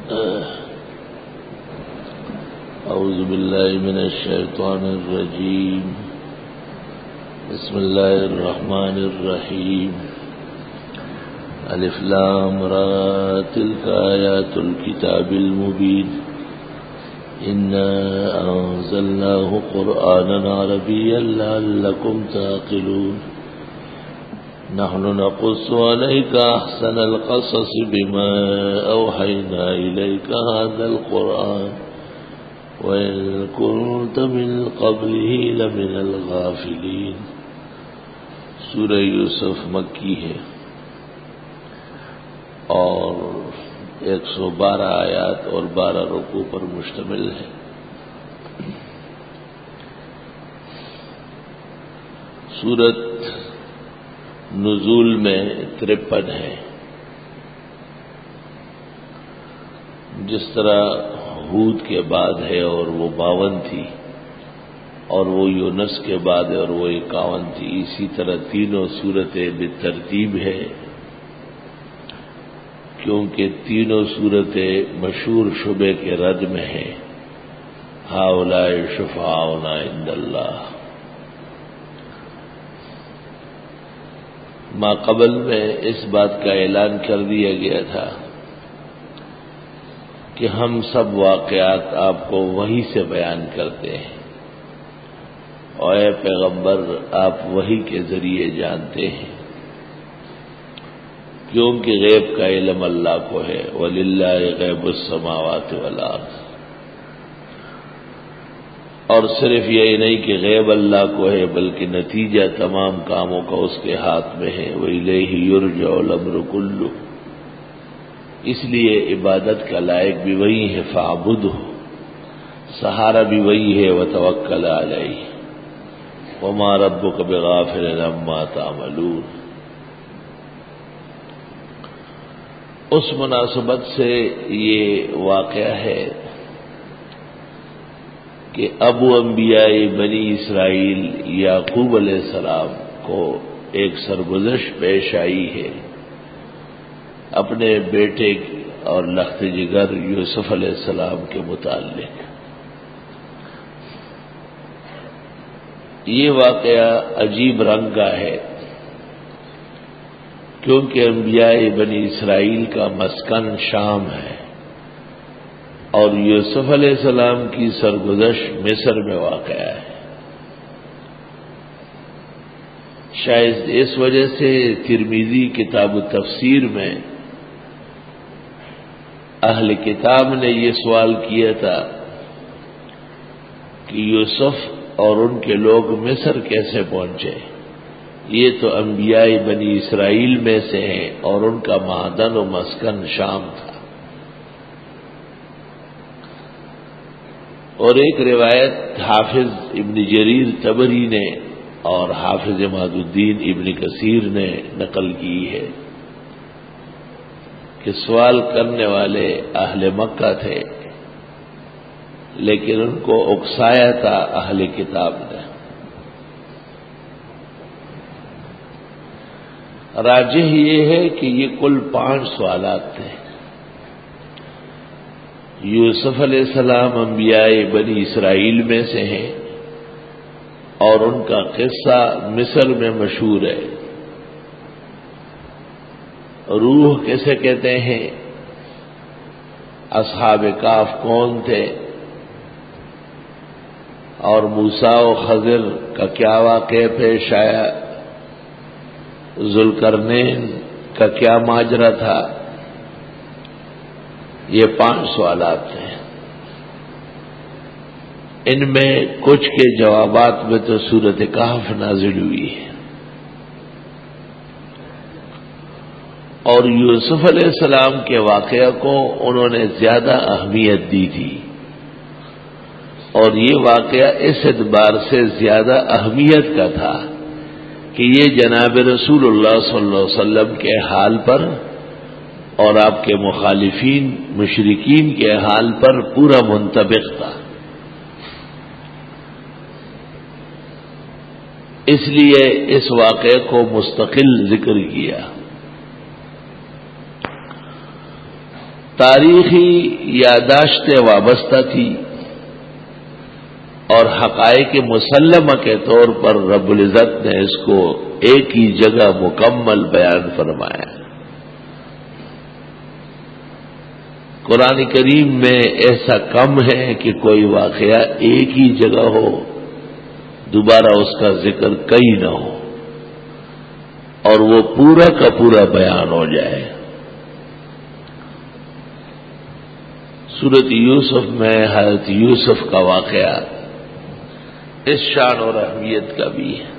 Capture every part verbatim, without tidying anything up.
أعوذ بالله من الشيطان الرجيم بسم الله الرحمن الرحيم الف لام را تلك آيات الكتاب المبين إنا أنزلناه قرآنا عربيا لعلكم تعقلون نحن نقص عليك أحسن القصص بما أوحينا إليك هذا القرآن وإن كنت من قبله لمن الغافلين. سورہ یوسف مکی ہے اور ایک سو بارہ آیات اور بارہ رکوع پر مشتمل ہے. سورت نزول میں ترپن ہے. جس طرح ہود کے بعد ہے اور وہ باون تھی، اور وہ یونس کے بعد ہے اور وہ اکاون تھی، اسی طرح تینوں سورتیں بالترتیب ہے، کیونکہ تینوں صورتیں مشہور شبے کے رد میں ہیں. ہؤلاء شفعاؤنا عند اللہ. ما قبل میں اس بات کا اعلان کر دیا گیا تھا کہ ہم سب واقعات آپ کو وحی سے بیان کرتے ہیں، اور اے پیغمبر آپ وحی کے ذریعے جانتے ہیں، کیونکہ غیب کا علم اللہ کو ہے. وَلِلَّهِ غَيْبُ السَّمَاوَاتِ وَالْأَرْضِ. اور صرف یہی نہیں کہ غیب اللہ کو ہے، بلکہ نتیجہ تمام کاموں کا اس کے ہاتھ میں ہے. وَإِلَيْهِ يُرْجَعُ الْأَمْرُ كُلُّهُ. اس لیے عبادت کا لائق بھی وہی ہے، فَاعْبُدْهُ. سہارا بھی وہی ہے، وَتَوَكَّلْ عَلَيْهِ وَمَا رَبُّكَ بِغَافِلٍ عَمَّا تَعْمَلُونَ. اس مناسبت سے یہ واقعہ ہے کہ ابو انبیاء بنی اسرائیل یعقوب علیہ السلام کو ایک سرگزشت پیش آئی ہے اپنے بیٹے اور لخت جگر یوسف علیہ السلام کے متعلق. یہ واقعہ عجیب رنگ کا ہے، کیونکہ انبیاء بنی اسرائیل کا مسکن شام ہے اور یوسف علیہ السلام کی سرگزشت مصر میں واقع ہے. شاید اس وجہ سے ترمذی کتاب التفسیر میں اہل کتاب نے یہ سوال کیا تھا کہ یوسف اور ان کے لوگ مصر کیسے پہنچے؟ یہ تو انبیاء بنی اسرائیل میں سے ہیں اور ان کا معدن و مسکن شام تھا. اور ایک روایت حافظ ابن جریر طبری نے اور حافظ عماد الدین ابن کثیر نے نقل کی ہے کہ سوال کرنے والے اہل مکہ تھے، لیکن ان کو اکسایا تھا اہل کتاب نے. راجح یہ ہے کہ یہ کل پانچ سوالات تھے. یوسف علیہ السلام انبیاء بنی اسرائیل میں سے ہیں اور ان کا قصہ مصر میں مشہور ہے. روح کیسے کہتے ہیں؟ اصحاب کہف کون تھے؟ اور موسیٰ و خضر کا کیا واقعہ پیش آیا؟ ذوالقرنین کا کیا ماجرا تھا؟ یہ پانچ سوالات ہیں. ان میں کچھ کے جوابات میں تو سورۃ کہف نازل ہوئی ہے، اور یوسف علیہ السلام کے واقعہ کو انہوں نے زیادہ اہمیت دی تھی، اور یہ واقعہ اس اعتبار سے زیادہ اہمیت کا تھا کہ یہ جناب رسول اللہ صلی اللہ علیہ وسلم کے حال پر اور آپ کے مخالفین مشرکین کے حال پر پورا منطبق تھا. اس لیے اس واقعے کو مستقل ذکر کیا. تاریخی یاداشتیں وابستہ تھی اور حقائق مسلمہ کے طور پر رب العزت نے اس کو ایک ہی جگہ مکمل بیان فرمایا۔ قرآن کریم میں ایسا کم ہے کہ کوئی واقعہ ایک ہی جگہ ہو، دوبارہ اس کا ذکر کئی نہ ہو اور وہ پورا کا پورا بیان ہو جائے۔ سورۃ یوسف میں حضرت یوسف کا واقعہ اس شان اور اہمیت کا بھی ہے،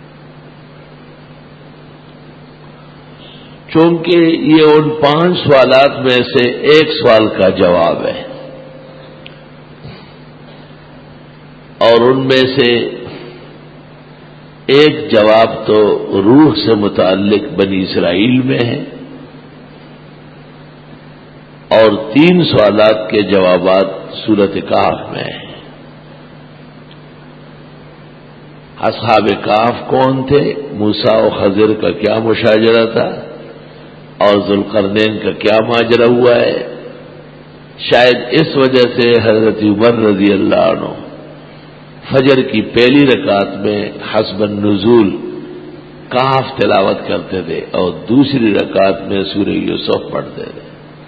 چونکہ یہ ان پانچ سوالات میں سے ایک سوال کا جواب ہے، اور ان میں سے ایک جواب تو روح سے متعلق بنی اسرائیل میں ہے، اور تین سوالات کے جوابات سورۃ کہف میں ہیں۔ اصحاب کہف کون تھے، موسیٰ و خضر کا کیا مشاجرہ تھا، اور ذوالقرنین کا کیا ماجرا ہوا ہے، شاید اس وجہ سے حضرت عمر رضی اللہ عنہ فجر کی پہلی رکعت میں حسب النزول کہف تلاوت کرتے تھے اور دوسری رکعت میں سورہ یوسف پڑھتے تھے،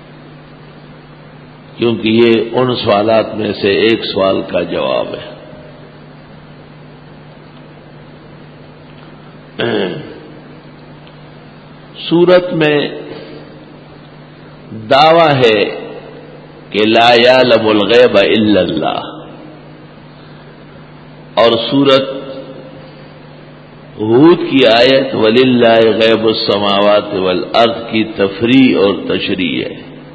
کیونکہ یہ ان سوالات میں سے ایک سوال کا جواب ہے۔ سورت میں دعویٰ ہے کہ لا یعلم الغیب الا اللہ، اور سورت ہود کی آیت وَلِلَّهِ غیب السماوات والارض کی تفریح اور تشریح ہے،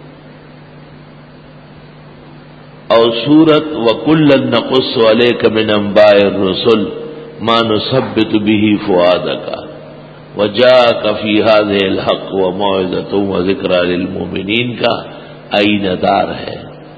اور سورت وَكُلًّا نَقُصُّ عَلَيْكَ مِنْ أَنْبَاءِ الرُّسُلِ مَا نُثَبِّتُ بِهِ فُؤَادَكَ وَجَاءَكَ فِي هَذِهِ الْحَقُّ وَمَوْعِظَةٌ وَذِكْرَى لِلْمُؤْمِنِينَ کا آئینہ دار ہے۔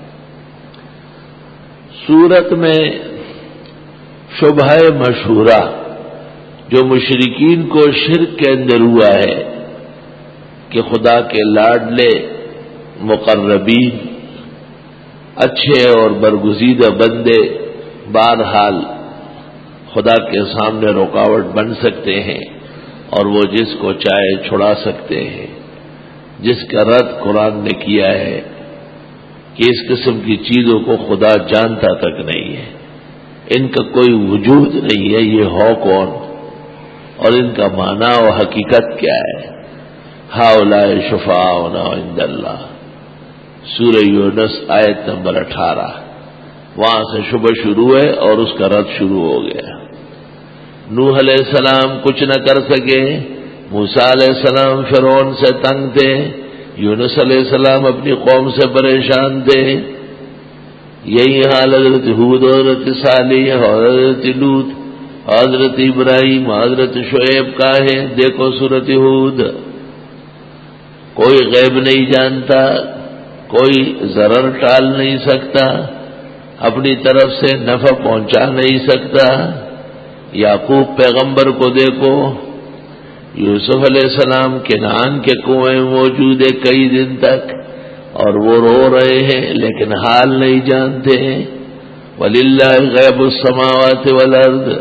سورت میں شبہ مشہورہ جو مشرکین کو شرک کے اندر ہوا ہے کہ خدا کے لاڈلے مقربین اچھے اور برگزیدہ بندے بہرحال خدا کے سامنے رکاوٹ بن سکتے ہیں اور وہ جس کو چاہے چھڑا سکتے ہیں، جس کا رد قرآن نے کیا ہے کہ اس قسم کی چیزوں کو خدا جانتا تک نہیں ہے، ان کا کوئی وجود نہیں ہے، یہ ہو کون اور ان کا معنی و حقیقت کیا ہے۔ ہؤلاء شفعاؤنا عند اللہ، سورہ یونس آیت نمبر اٹھارہ، وہاں سے شبہ شروع ہے اور اس کا رد شروع ہو گیا۔ نوح علیہ السلام کچھ نہ کر سکے، موسیٰ علیہ السلام فرعون سے تنگ تھے، یونس علیہ السلام اپنی قوم سے پریشان تھے، یہی حال حضرت ہود، حضرت صالح، حضرت لوط، حضرت ابراہیم، حضرت شعیب کا ہے۔ دیکھو سورۃ ہود، کوئی غیب نہیں جانتا، کوئی ضرر ٹال نہیں سکتا، اپنی طرف سے نفع پہنچا نہیں سکتا۔ یعقوب پیغمبر کو دیکھو، یوسف علیہ السلام کنعان کے کنویں موجود ہے کئی دن تک اور وہ رو رہے ہیں لیکن حال نہیں جانتے ہیں۔ وَلِلَّهِ غَيْبُ السَّمَاوَاتِ وَالْأَرْضِ،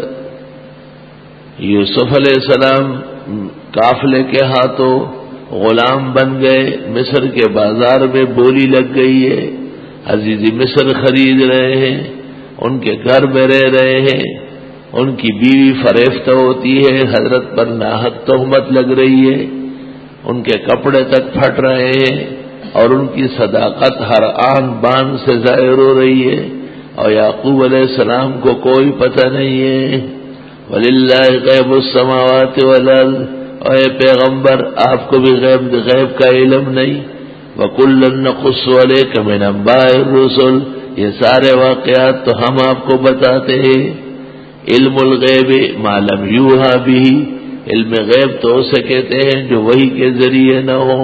یوسف علیہ السلام قافلے کے ہاتھوں غلام بن گئے، مصر کے بازار میں بولی لگ گئی ہے، عزیز مصر خرید رہے ہیں، ان کے گھر میں رہ رہے ہیں، ان کی بیوی فریفتہ ہوتی ہے، حضرت پر ناحق تہمت لگ رہی ہے، ان کے کپڑے تک پھٹ رہے ہیں اور ان کی صداقت ہر آن بان سے ظاہر ہو رہی ہے، اور یعقوب علیہ السلام کو کوئی پتہ نہیں ہے۔ وَلِلَّهِ غَيْبُ السَّمَاوَاتِ وَالْأَرْضِ، اے پیغمبر آپ کو بھی غیب غیب کا علم نہیں۔ وَكُلًّا نَقُصُّ عَلَيْكَ مِنْ أَنْبَاءِ الرُّسُلِ، یہ سارے واقعات تو ہم آپ کو بتاتے ہیں۔ علم الغیب ما لم یوحى به، علم غیب تو اسے کہتے ہیں جو وحی کے ذریعے نہ ہو۔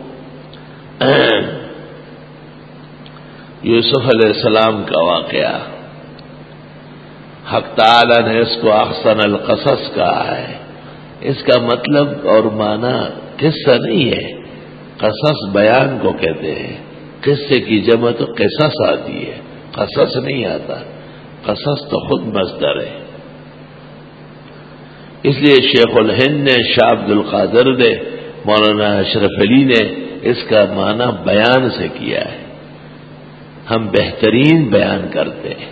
یوسف علیہ السلام کا واقعہ حق تعالی نے اس کو احسن القصص کہا ہے، اس کا مطلب اور معنی قصہ نہیں ہے، قصص بیان کو کہتے ہیں، قصے کی جمع تو قصص آتی ہے، قصص نہیں آتا، قصص تو خود مصدر ہے۔ اس لیے شیخ الہند نے، شاہ عبد القادر نے، مولانا اشرف علی نے اس کا معنی بیان سے کیا ہے۔ ہم بہترین بیان کرتے ہیں۔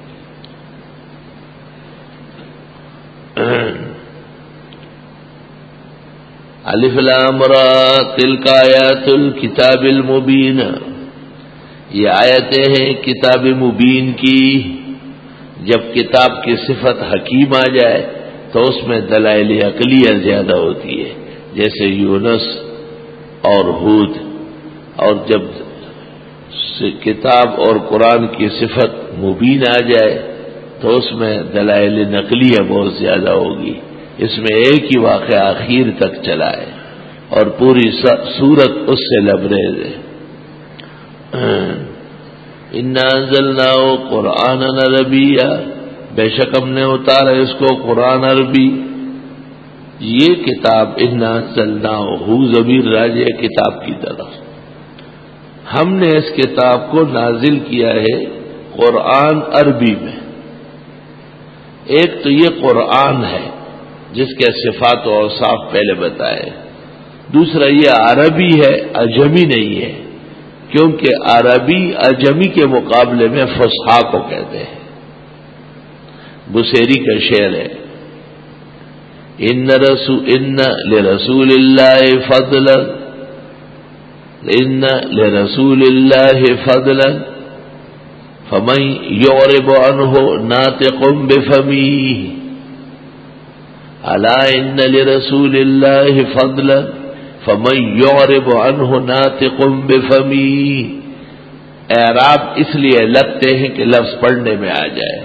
الف لام را تلک آیات الکتاب المبین، یہ آیتیں ہیں کتاب مبین کی۔ جب کتاب کی صفت حکیم آ جائے تو اس میں دلائل عقلیہ زیادہ ہوتی ہے، جیسے یونس اور ہود۔ اور جب کتاب اور قرآن کی صفت مبین آ جائے تو اس میں دلائل نقلیہ بہت زیادہ ہوگی۔ اس میں ایک ہی واقعہ آخر تک چلا ہے اور پوری سورت اس سے لبریز ہے۔ انا انزلناہ قرآنا عربیا، بے شک ہم نے اتارا اس کو قرآن عربی۔ یہ کتاب انا انزلناہ ضمیر راجع کتاب کی طرف، ہم نے اس کتاب کو نازل کیا ہے قرآن عربی میں۔ ایک تو یہ قرآن ہے جس کے صفات و اوصاف پہلے بتائے، دوسرا یہ عربی ہے، اجمی نہیں ہے، کیونکہ عربی اجمی کے مقابلے میں فصحا کو کہتے ہیں۔ بصیری کا شعر ہے، ان رسول ان لرسول اللہ فضلا ان لرسول اللہ فضلا فمن یعرب عنہ ناطق بفمیہ الا ان لرسول اللہ فضلا فمن یعرب عنہ ناطق بفمیہ۔ اعراب اس لیے لگتے ہیں کہ لفظ پڑھنے میں آ جائے۔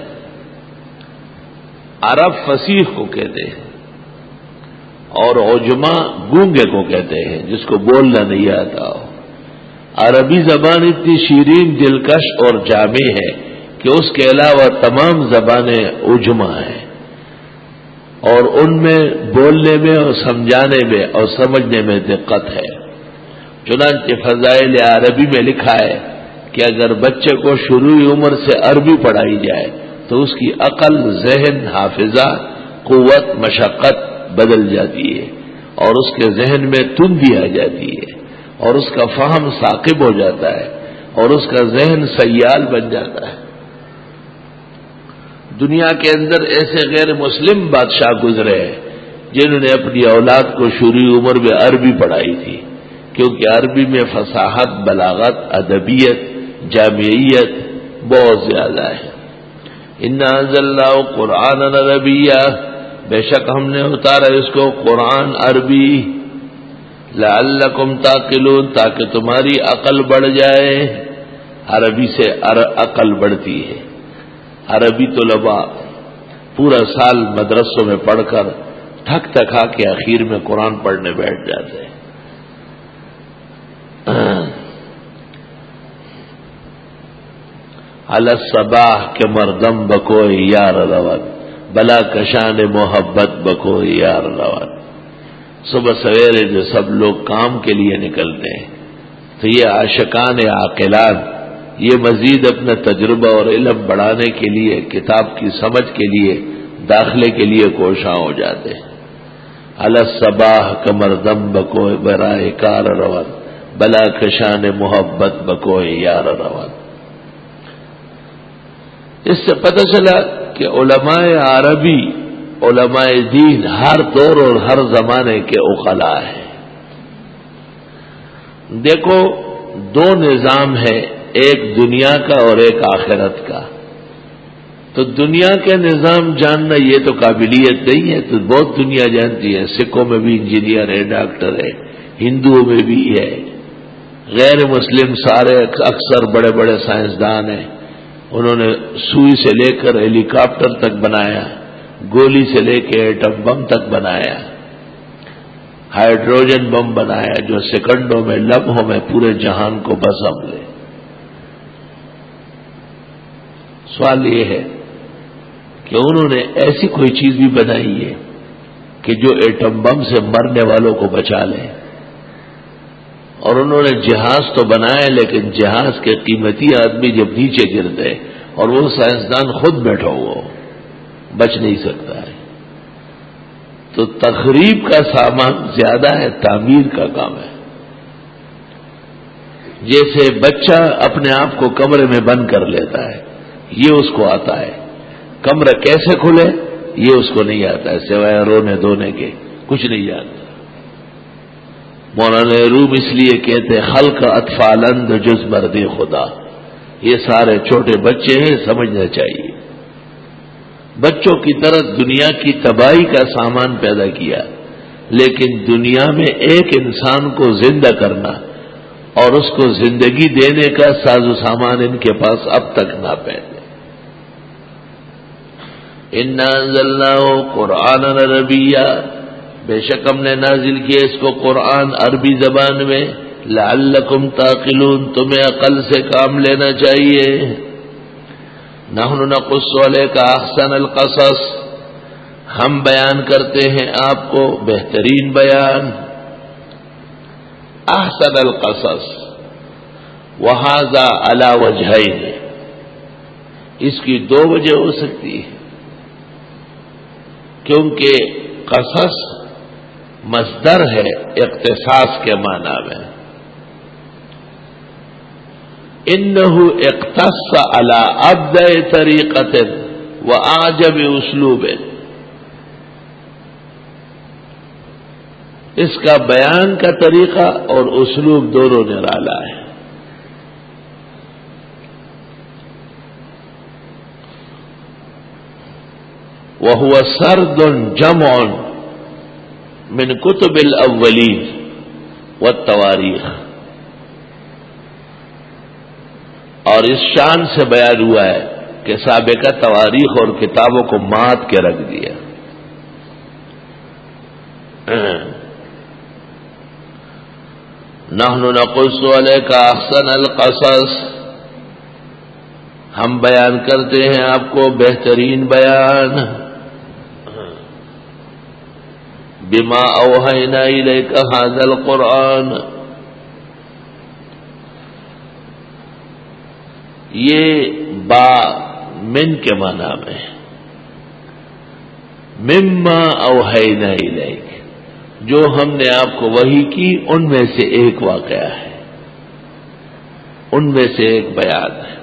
عرب فصیح کو کہتے ہیں اور عجما گونگے کو کہتے ہیں جس کو بولنا نہیں آتا ہو۔ عربی زبان اتنی شیرین، دلکش اور جامع ہے کہ اس کے علاوہ تمام زبانیں عجما ہیں اور ان میں بولنے میں اور سمجھانے میں اور سمجھنے میں دقت ہے۔ چنانچہ فضائل عربی میں لکھا ہے کہ اگر بچے کو شروعی عمر سے عربی پڑھائی جائے تو اس کی عقل، ذہن، حافظہ، قوت، مشقت بدل جاتی ہے اور اس کے ذہن میں تندی آ جاتی ہے اور اس کا فہم ثاقب ہو جاتا ہے اور اس کا ذہن سیال بن جاتا ہے۔ دنیا کے اندر ایسے غیر مسلم بادشاہ گزرے ہیں جنہوں نے اپنی اولاد کو شروعی عمر میں عربی پڑھائی تھی، کیونکہ عربی میں فصاحت، بلاغت، ادبیت، جامعیت بہت زیادہ ہے۔ انا انزلناہ قرآنا عربیا، بے شک ہم نے اتارا اس کو قرآن عربی، لعلکم تعقلون، تاکہ تمہاری عقل بڑھ جائے۔ عربی سے عقل بڑھتی ہے۔ عربی طلباء پورا سال مدرسوں میں پڑھ کر تھک تھکا کے آخر میں قرآن پڑھنے بیٹھ جاتے ہیں۔ علی الصباح کے مردم بکوئی یار روان، بلا کشان محبت بکوئی یار روان۔ صبح سویرے جو سب لوگ کام کے لیے نکلتے ہیں تو یہ عاشقان عاقلان یہ مزید اپنا تجربہ اور علم بڑھانے کے لیے، کتاب کی سمجھ کے لیے، داخلے کے لیے کوشاں ہو جاتے ہیں۔ علی الصباح کمر دم بکوئے برائے کار روان، بلا کشان محبت بکوئے یار روان۔ اس سے پتہ چلا کہ علماء عربی، علماء دین ہر دور اور ہر زمانے کے عقلاء ہیں۔ دیکھو دو نظام ہے، ایک دنیا کا اور ایک آخرت کا۔ تو دنیا کے نظام جاننا یہ تو قابلیت نہیں ہے، تو بہت دنیا جانتی ہے۔ سکھوں میں بھی انجینئر ہے، ڈاکٹر ہے، ہندوؤں میں بھی ہے، غیر مسلم سارے اکثر بڑے بڑے سائنسدان ہیں۔ انہوں نے سوئی سے لے کر ہیلی کاپٹر تک بنایا، گولی سے لے کے ایٹم بم تک بنایا، ہائیڈروجن بم بنایا جو سیکنڈوں میں، لمحوں میں پورے جہان کو بسم لے۔ سوال یہ ہے کہ انہوں نے ایسی کوئی چیز بھی بنائی ہے کہ جو ایٹم بم سے مرنے والوں کو بچا لے، اور انہوں نے جہاز تو بنائے، لیکن جہاز کے قیمتی آدمی جب نیچے گرتے اور وہ سائنسدان خود بیٹھا ہوا بچ نہیں سکتا ہے. تو تخریب کا سامان زیادہ ہے، تعمیر کا کام ہے. جیسے بچہ اپنے آپ کو کمرے میں بند کر لیتا ہے، یہ اس کو آتا ہے. کمرہ کیسے کھلے یہ اس کو نہیں آتا ہے، سوائے رونے دھونے کے کچھ نہیں جانتا. مولانا روم اس لیے کہتے خلق اطفالند جز مرد خدا، یہ سارے چھوٹے بچے ہیں، سمجھنا چاہیے. بچوں کی طرح دنیا کی تباہی کا سامان پیدا کیا، لیکن دنیا میں ایک انسان کو زندہ کرنا اور اس کو زندگی دینے کا ساز و سامان ان کے پاس اب تک نہ پہنچے. انا انزلناہ قرآنا عربیا، بے شک ہم نے نازل کیا اس کو قرآن عربی زبان میں، لعلکم تعقلون، تمہیں عقل سے کام لینا چاہیے. نحن نقص علیک احسن القصص، ہم بیان کرتے ہیں آپ کو بہترین بیان. احسن القصص وہذا علی وجہین، اس کی دو وجہ ہو سکتی ہے، کیونکہ قصص مصدر ہے اختصاص کے معنی میں. انہ اختص علی ابدع طریقۃ واعجب اسلوب، اس کا بیان کا طریقہ اور اسلوب دونوں نرالا ہے. وهو سرد جمع من کتب الاولین والتواریخ، اور اس شان سے بیان ہوا ہے کہ سابقہ تواریخ اور کتابوں کو مات کے رکھ دیا. نحن نقص علیک احسن القصص، ہم بیان کرتے ہیں آپ کو بہترین بیان. بما اوحینا الیک ھذا القرآن، یہ با من کے معنی میں، مما اوحینا الیک، جو ہم نے آپ کو وحی کی ان میں سے ایک واقعہ ہے، ان میں سے ایک بیان ہے.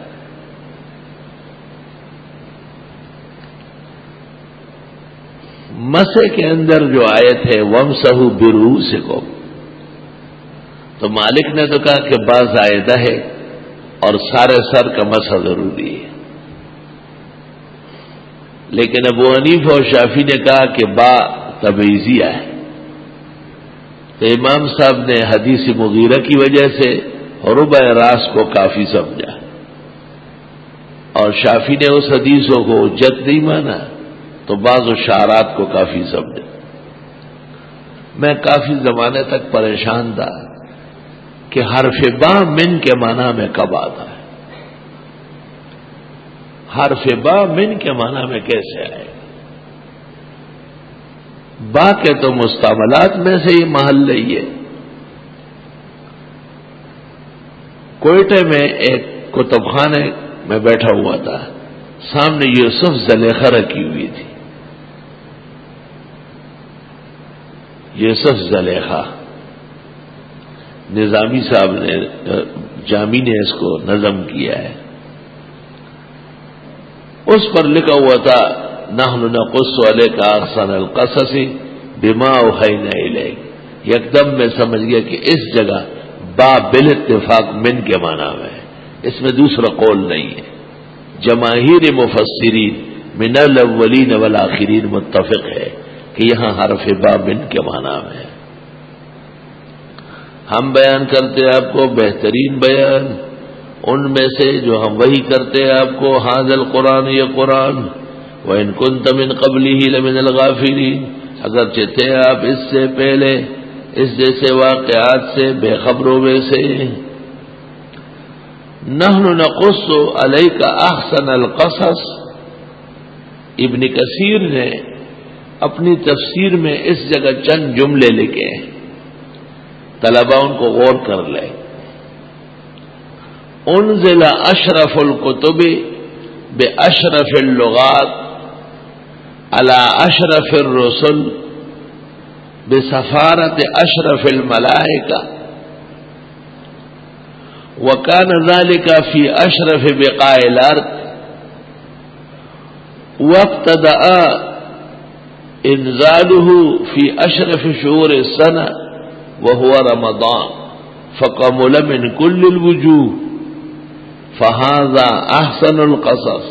مسح کے اندر جو آیت ہے وَامْسَحُوا بِرُؤُوسِکُم، تو مالک نے تو کہا کہ با زائدہ ہے اور سارے سر کا مسح ضروری ہے، لیکن ابو حنیفہ اور شافعی نے کہا کہ با تبعیضیہ ہے. تو امام صاحب نے حدیث مغیرہ کی وجہ سے ربع راس کو کافی سمجھا، اور شافعی نے اس حدیثوں کو حجت نہیں مانا تو بعض اشارات کو کافی سمجھا. میں کافی زمانے تک پریشان تھا کہ حرف با من کے معنی میں کب آتا ہے، حرف با من کے معنی میں کیسے آئے. با کے تو مستعملات میں سے ہی محل لئیے. کوئٹے میں ایک کتب خانے میں بیٹھا ہوا تھا، سامنے یوسف زلیخا رکھی ہوئی تھی. یوسف زلیخا نظامی صاحب نے، جامی نے اس کو نظم کیا ہے. اس پر لکھا ہوا تھا نحن نقص علیک احسن القصص بما اوحینا الیک. یکدم میں سمجھ گیا کہ اس جگہ با بالاتفاق من کے معنی میں ہے، اس میں دوسرا قول نہیں ہے. جماہیر مفسرین من الاولین والآخرین متفق ہے کہ یہاں حرف با من کے معنی میں ہے. ہم بیان کرتے ہیں آپ کو بہترین بیان ان میں سے جو ہم وہی کرتے ہیں آپ کو. ھذا القرآن، یہ قرآن، وَإِن كُنتَ مِن قَبْلِهِ لَمِنَ الْغَافِلِينَ، اگرچہ تھے آپ اس سے پہلے اس جیسے واقعات سے بے خبروں میں سے. نحن نقص علیک احسن القصص، ابن کثیر نے اپنی تفسیر میں اس جگہ چند جملے لکھے ہیں. طلبہ ان کو غور کر لیں. انزل اشرف الکتب باشرف اللغات علی اشرف الرسل بسفارت اشرف الملائکہ وکان ذلک فی اشرف بقاع الارض وابتدأ انزاله فی اشرف شہور السنہ وهو رمضان فکمل من کل الوجوہ فہذا احسن القصص.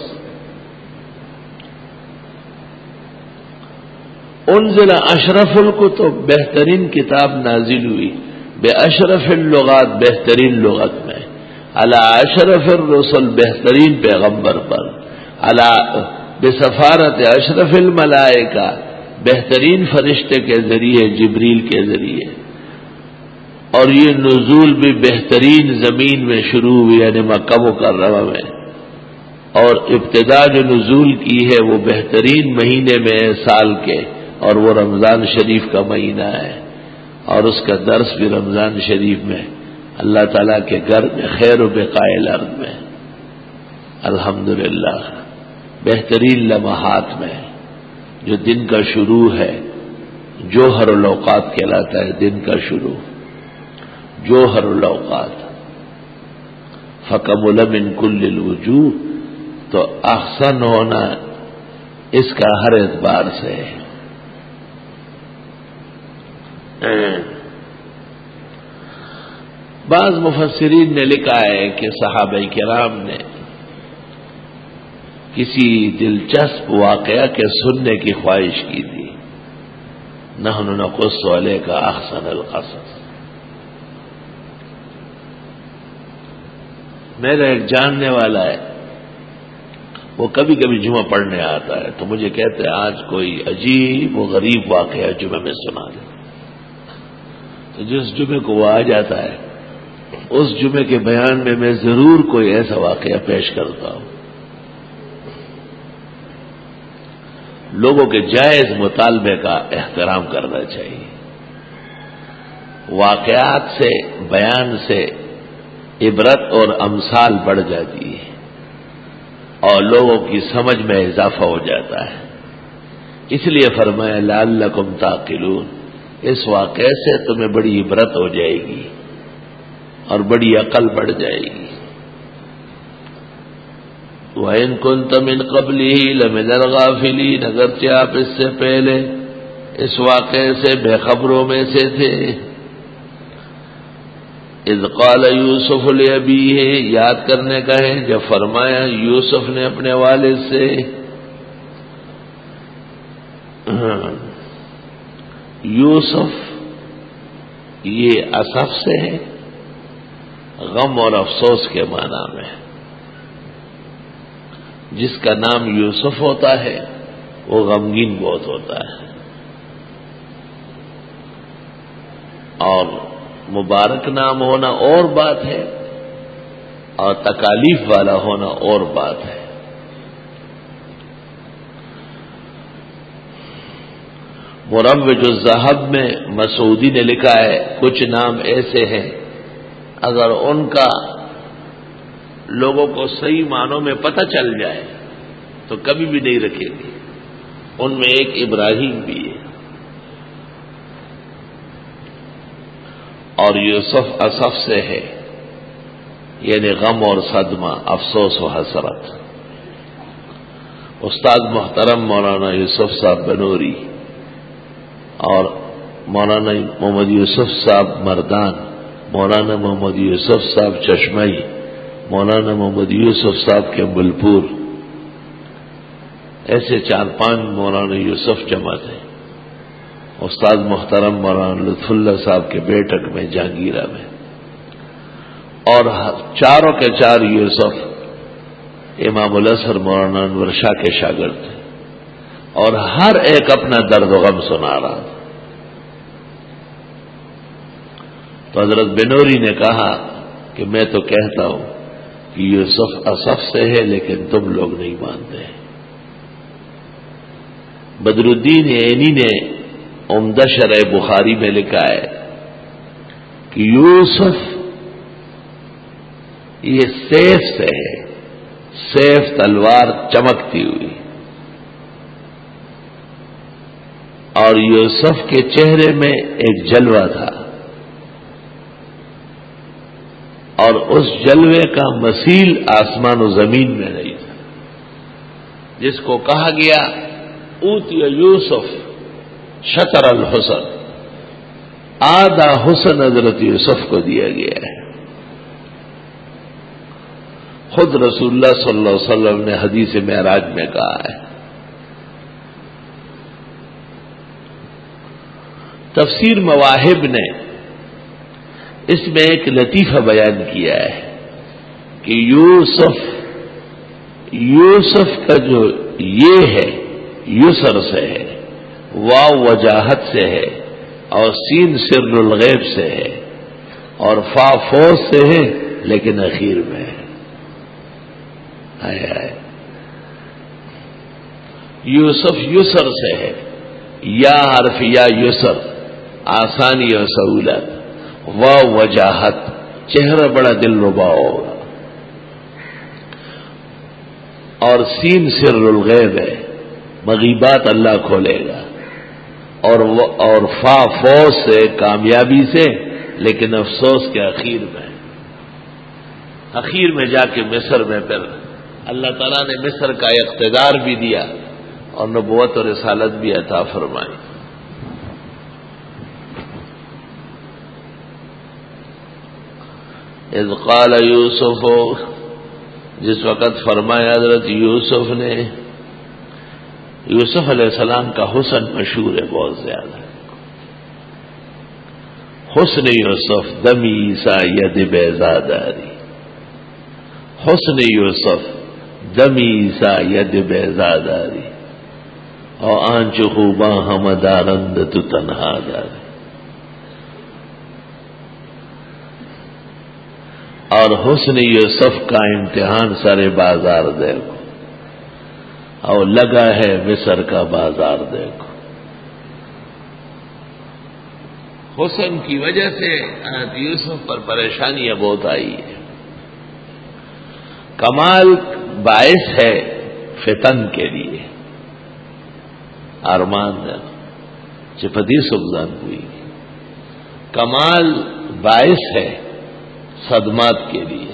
انزل اشرف الکتب بہترین کتاب نازل ہوئی بے اشرف اللغات بہترین لغت میں علی اشرف الرسل بہترین پیغمبر پر علی بسفارت اشرف الملائکہ بہترین فرشتے کے ذریعے جبریل کے ذریعے. اور یہ نزول بھی بہترین زمین میں شروع ہوئی یعنی مکہ مکرمہ میں. اور ابتدا جو نزول کی ہے وہ بہترین مہینے میں سال کے اور وہ رمضان شریف کا مہینہ ہے. اور اس کا درس بھی رمضان شریف میں اللہ تعالیٰ کے گھر میں خیر و بقاء الارض میں الحمدللہ بہترین لمحات میں جو دن کا شروع ہے. جوہر الاوقات کہلاتا ہے دن کا شروع جوہر الاوقات. فکمل من کل الوجوہ تو احسن ہونا اس کا ہر اعتبار سے ہے. بعض مفسرین نے لکھا ہے کہ صحابہ کرام نے کسی دلچسپ واقعہ کے سننے کی خواہش کی تھی. نحن نقص علیک احسن القصص. میرا ایک جاننے والا ہے وہ کبھی کبھی جمعہ پڑھنے آتا ہے تو مجھے کہتے ہیں آج کوئی عجیب و غریب واقعہ جمعہ میں سنا دے. تو جس جمعے کو وہ آ جاتا ہے اس جمعے کے بیان میں میں ضرور کوئی ایسا واقعہ پیش کرتا ہوں. لوگوں کے جائز مطالبے کا احترام کرنا چاہیے. واقعات سے بیان سے عبرت اور امثال بڑھ جاتی ہے اور لوگوں کی سمجھ میں اضافہ ہو جاتا ہے. اس لیے فرمایا لعلکم تعقلون. اس واقعے سے تمہیں بڑی عبرت ہو جائے گی اور بڑی عقل بڑھ جائے گی. وَإِن كُنتَ مِن قَبْلِهِ لَمِنَ الْغَافِلِينَ. اگرچہ آپ اس سے پہلے اس واقعے سے بے خبروں میں سے تھے. اذ قال یوسف لأبیہ. یاد کرنے کا ہے جب فرمایا یوسف نے اپنے والد سے. یوسف یہ اسف سے ہے غم اور افسوس کے معنی میں. جس کا نام یوسف ہوتا ہے وہ غمگین بہت ہوتا ہے اور مبارک نام ہونا اور بات ہے اور تکالیف والا ہونا اور بات ہے. مروج الذہب میں مسعودی نے لکھا ہے کچھ نام ایسے ہیں اگر ان کا لوگوں کو صحیح معنوں میں پتہ چل جائے تو کبھی بھی نہیں رکھے گی. ان میں ایک ابراہیم بھی ہے اور یوسف اسف سے ہے یعنی غم اور صدمہ افسوس و حسرت. استاد محترم مولانا یوسف صاحب بنوری اور مولانا محمد یوسف صاحب مردان مولانا محمد یوسف صاحب چشمائی مولانا محمد یوسف صاحب کے ملپور ایسے چار پانچ مولانا یوسف جمع تھے. استاد محترم مولانا لطف اللہ صاحب کے بیٹک میں جہانگیرہ میں اور چاروں کے چار یوسف امام الازہر مولانا انور شاہ کے شاگرد تھے اور ہر ایک اپنا درد و غم سنا رہا تھا. تو حضرت بنوری نے کہا کہ میں تو کہتا ہوں کہ یوسف اسف سے ہے لیکن تم لوگ نہیں مانتے. بدر الدین عینی نے عمدہ شرح بخاری میں لکھا ہے کہ یوسف یہ سیف سے ہے، سیف تلوار چمکتی ہوئی، اور یوسف کے چہرے میں ایک جلوہ تھا، اور اس جلوے کا مثیل آسمان و زمین میں نہیں تھا، جس کو کہا گیا اوتی یوسف شطر الحسن، آدھا حسن حضرت یوسف کو دیا گیا ہے۔ خود رسول اللہ صلی اللہ علیہ وسلم نے حدیث معراج میں کہا ہے۔ تفسیر مواہب نے اس میں ایک لطیفہ بیان کیا ہے کہ یوسف یوسف کا جو یہ ہے یسر سے ہے، واو وجاہت سے ہے، اور سین سر الغیب سے ہے، اور فا فوز سے ہے لیکن اخیر میں ہے۔ آئے آئے یوسف یسر سے ہے، یا حرف یا یسر آسانی اور سہولت، واو وجاہت چہرہ بڑا دل ربا ہوگا، اور سین سر الغیب ہے، مغیبات اللہ کھولے گا، اور اور فا فوز سے کامیابی سے، لیکن افسوس کے اخیر میں اخیر میں جا کے مصر میں پھر اللہ تعالیٰ نے مصر کا اقتدار بھی دیا اور نبوت اور رسالت بھی عطا فرمائی۔ اذ قال یوسف، جس وقت فرمایا حضرت یوسف نے، یوسف علیہ السلام کا حسن مشہور ہے بہت زیادہ، حسن یوسف دمی عیسیٰ ید بیضاداری، حسن یوسف دمی عیسیٰ ید بیضاداری، اور آنچ خوباں ہمدارند تو تنہا داری۔ اور حسن یوسف کا امتحان سارے بازار دیکھو، اور لگا ہے مصر کا بازار دیکھو۔ حسن کی وجہ سے حضرت یوسف پر پریشانیاں بہت آئی ہے۔ کمال باعث ہے فتن کے لیے، ارمان چپتی سبزان ہوئی، کمال باعث ہے صدمات کے لیے۔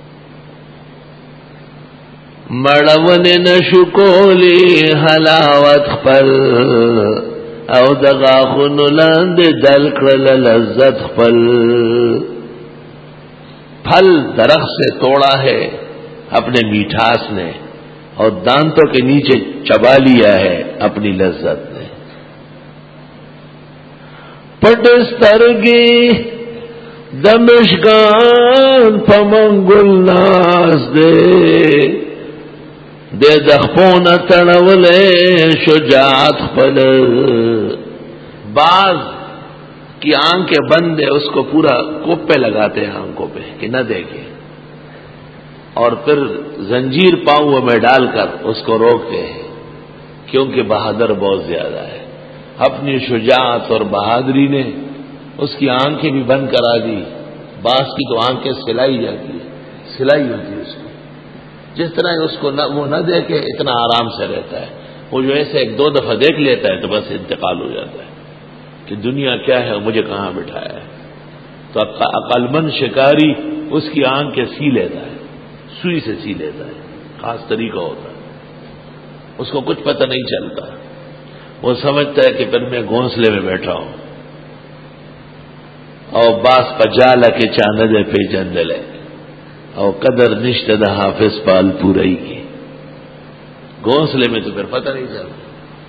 مڑون نشکولی حلاوت پر، او دغا خنلند دل کرل لذت پل، پھل درخت سے توڑا ہے اپنے میٹھاس نے، اور دانتوں کے نیچے چبا لیا ہے اپنی لذت نے۔ پٹسترگی دمشقان پمنگل ناز دے، دے دخپون تڑولے شجاعت پل، بعض کی آنکھیں بند ہے، اس کو پورا کوپ پہ لگاتے ہیں آنکھوں پہ کہ نہ دیکھے، اور پھر زنجیر پاؤں میں ڈال کر اس کو روکتے ہیں، کیونکہ بہادر بہت زیادہ ہے۔ اپنی شجاعت اور بہادری نے اس کی آنکھیں بھی بند کرا دی، بعض کی تو آنکھیں سلائی جاتی ہے، سلائی ہوتی ہے اس کی، جس طرح اس کو نہ وہ نہ دیکھے اتنا آرام سے رہتا ہے، وہ جو ایسے ایک دو دفعہ دیکھ لیتا ہے تو بس انتقال ہو جاتا ہے کہ دنیا کیا ہے، مجھے کہاں بٹھایا ہے۔ تو عقل مند شکاری اس کی آنکھیں سی لیتا ہے، سوئی سے سی لیتا ہے، خاص طریقہ ہوتا ہے، اس کو کچھ پتہ نہیں چلتا، وہ سمجھتا ہے کہ پھر میں گھونسلے میں بیٹھا ہوں، اور باس پجال کے چاند پہ جندلے، اور قدر نشت دا حافظ پال پورئی کی، گھونسلے میں تو پھر پتہ نہیں چلتا۔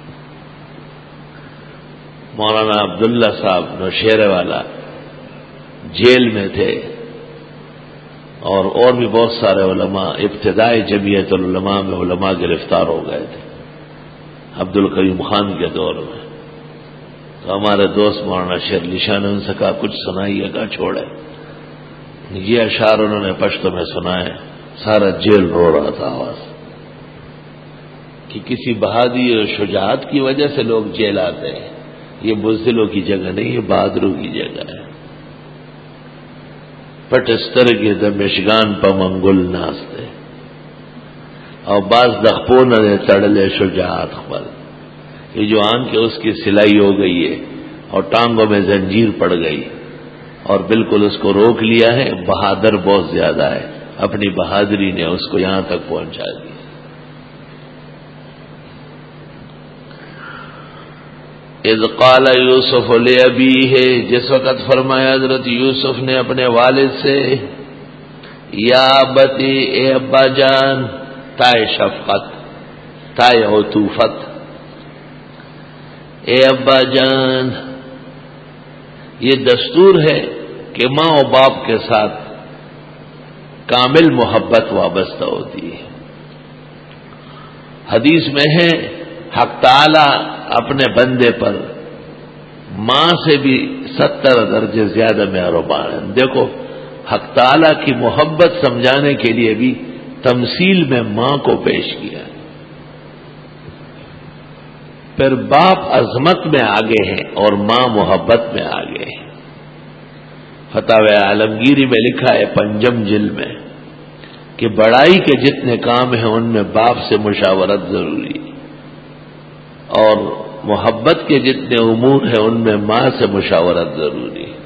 مولانا عبداللہ صاحب نوشہرے والا جیل میں تھے، اور اور بھی بہت سارے علماء، ابتدائی جمعیت العلماء میں علماء گرفتار ہو گئے تھے عبد القیوم خان کے دور میں، تو ہمارے دوست مولانا شیر علی شاہ نے ان سے کہا کچھ سنائیے گا، چھوڑے۔ یہ اشعار انہوں نے پشتو میں سنائے، سارا جیل رو رہا تھا آواز کہ کسی بہادری اور شجاعت کی وجہ سے لوگ جیل آتے ہیں، یہ بزدلوں کی جگہ نہیں، یہ بہادروں کی جگہ ہے۔ پٹستر کے دمشگان پا منگل ناستے اور بعض دخپون نے تڑلے شجاعت خبر. یہ جو آنکھ ہے اس کی سلائی ہو گئی ہے اور ٹانگوں میں زنجیر پڑ گئی اور بالکل اس کو روک لیا ہے. بہادر بہت زیادہ ہے, اپنی بہادری نے اس کو یہاں تک پہنچا دیا. اذ قال یوسف لابیہ, جس وقت فرمایا حضرت یوسف نے اپنے والد سے, یا ابتی, اے ابا جان, تائے شفقت, تائے عطوفت, اے ابا جان. یہ دستور ہے کہ ماں و باپ کے ساتھ کامل محبت وابستہ ہوتی ہے. حدیث میں ہے حق تعالی اپنے بندے پر ماں سے بھی ستر درجے زیادہ مہربان ہے. دیکھو حق تعالی کی محبت سمجھانے کے لیے بھی تمثیل میں ماں کو پیش کیا. پھر باپ عظمت میں آگے ہیں اور ماں محبت میں آگے ہے. فتاوی عالمگیری میں لکھا ہے پنجم جلد میں کہ بڑائی کے جتنے کام ہیں ان میں باپ سے مشاورت ضروری ہے اور محبت کے جتنے امور ہیں ان میں ماں سے مشاورت ضروری ہے.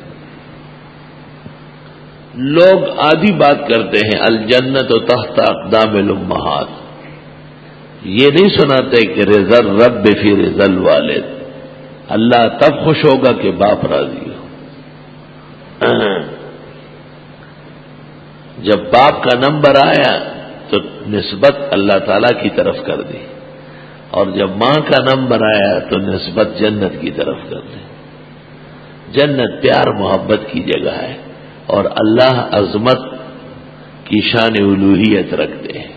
لوگ آدھی بات کرتے ہیں الجنت تحت اقدام الامہات, یہ نہیں سناتے کہ رضا رب فی رضا الوالد, اللہ تب خوش ہوگا کہ باپ راضی ہو. جب باپ کا نمبر آیا تو نسبت اللہ تعالی کی طرف کر دی اور جب ماں کا نمبر آیا تو نسبت جنت کی طرف کر دی. جنت پیار محبت کی جگہ ہے اور اللہ عظمت کی شان الوہیت رکھتے ہیں.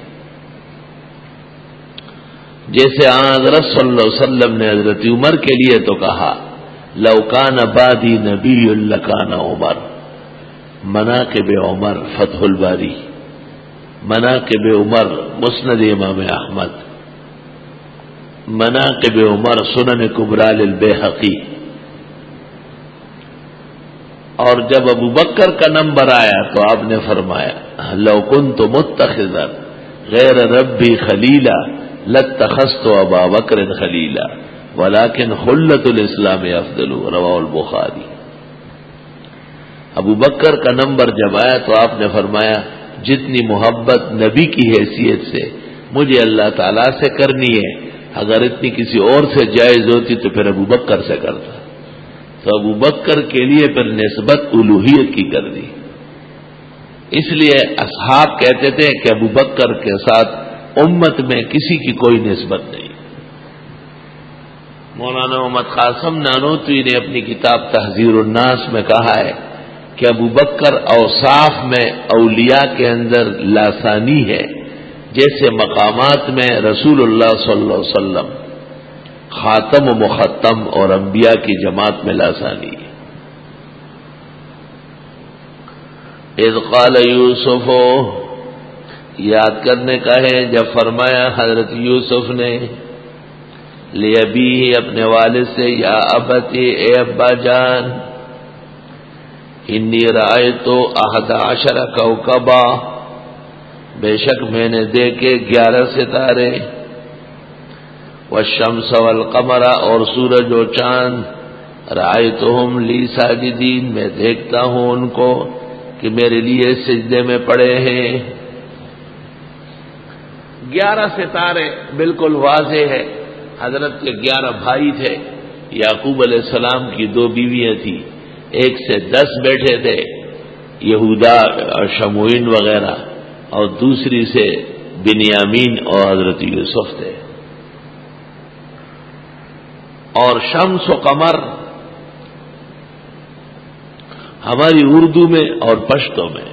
جیسے حضرت صلی اللہ علیہ وسلم نے حضرت عمر کے لیے تو کہا لو کان بعدی نبی لکان عمر, مناقب عمر فتح الباری, مناقب عمر مسند امام احمد, مناقب عمر سنن کبریٰ للبیہقی. اور جب ابو بکر کا نمبر آیا تو آپ نے فرمایا لو کنت متخذا غیر ربی خلیلا لاتخذت ابا بکر خلیلا ولکن خلت الاسلام افضل, رواہ البخاری. ابو بکر کا نمبر جب آیا تو آپ نے فرمایا جتنی محبت نبی کی حیثیت سے مجھے اللہ تعالیٰ سے کرنی ہے, اگر اتنی کسی اور سے جائز ہوتی تو پھر ابو بکر سے کرتا. تو ابو بکر کے لیے پھر نسبت الوہیت کی کر دی. اس لیے اصحاب کہتے تھے کہ ابو بکر کے ساتھ امت میں کسی کی کوئی نسبت نہیں. مولانا محمد قاسم نانوتوی نے اپنی کتاب تحذیر الناس میں کہا ہے کہ ابو بکر اوصاف میں اولیاء کے اندر لاسانی ہے جیسے مقامات میں رسول اللہ صلی اللہ علیہ وسلم خاتم و مختم اور انبیاء کی جماعت میں لاسانی ہے. اذ قال یوسف, یاد کرنے کا ہے جب فرمایا حضرت یوسف نے لابیہ, اپنے والد سے, یا ابتی, اے ابا جان, انی رأیت احد عشر کوکبا, بے شک میں نے دیکھے گیارہ ستارے, والشمس والقمر, اور سورج و چاند, رأیتہم لی ساجدین, میں دیکھتا ہوں ان کو کہ میرے لیے سجدے میں پڑے ہیں. گیارہ ستارے بالکل واضح ہے. حضرت کے گیارہ بھائی تھے, یعقوب علیہ السلام کی دو بیویاں تھیں, ایک سے دس بیٹھے تھے یہودا اور شموئین وغیرہ, اور دوسری سے بنیامین اور حضرت یوسف تھے. اور شمس و قمر ہماری اردو میں اور پشتو میں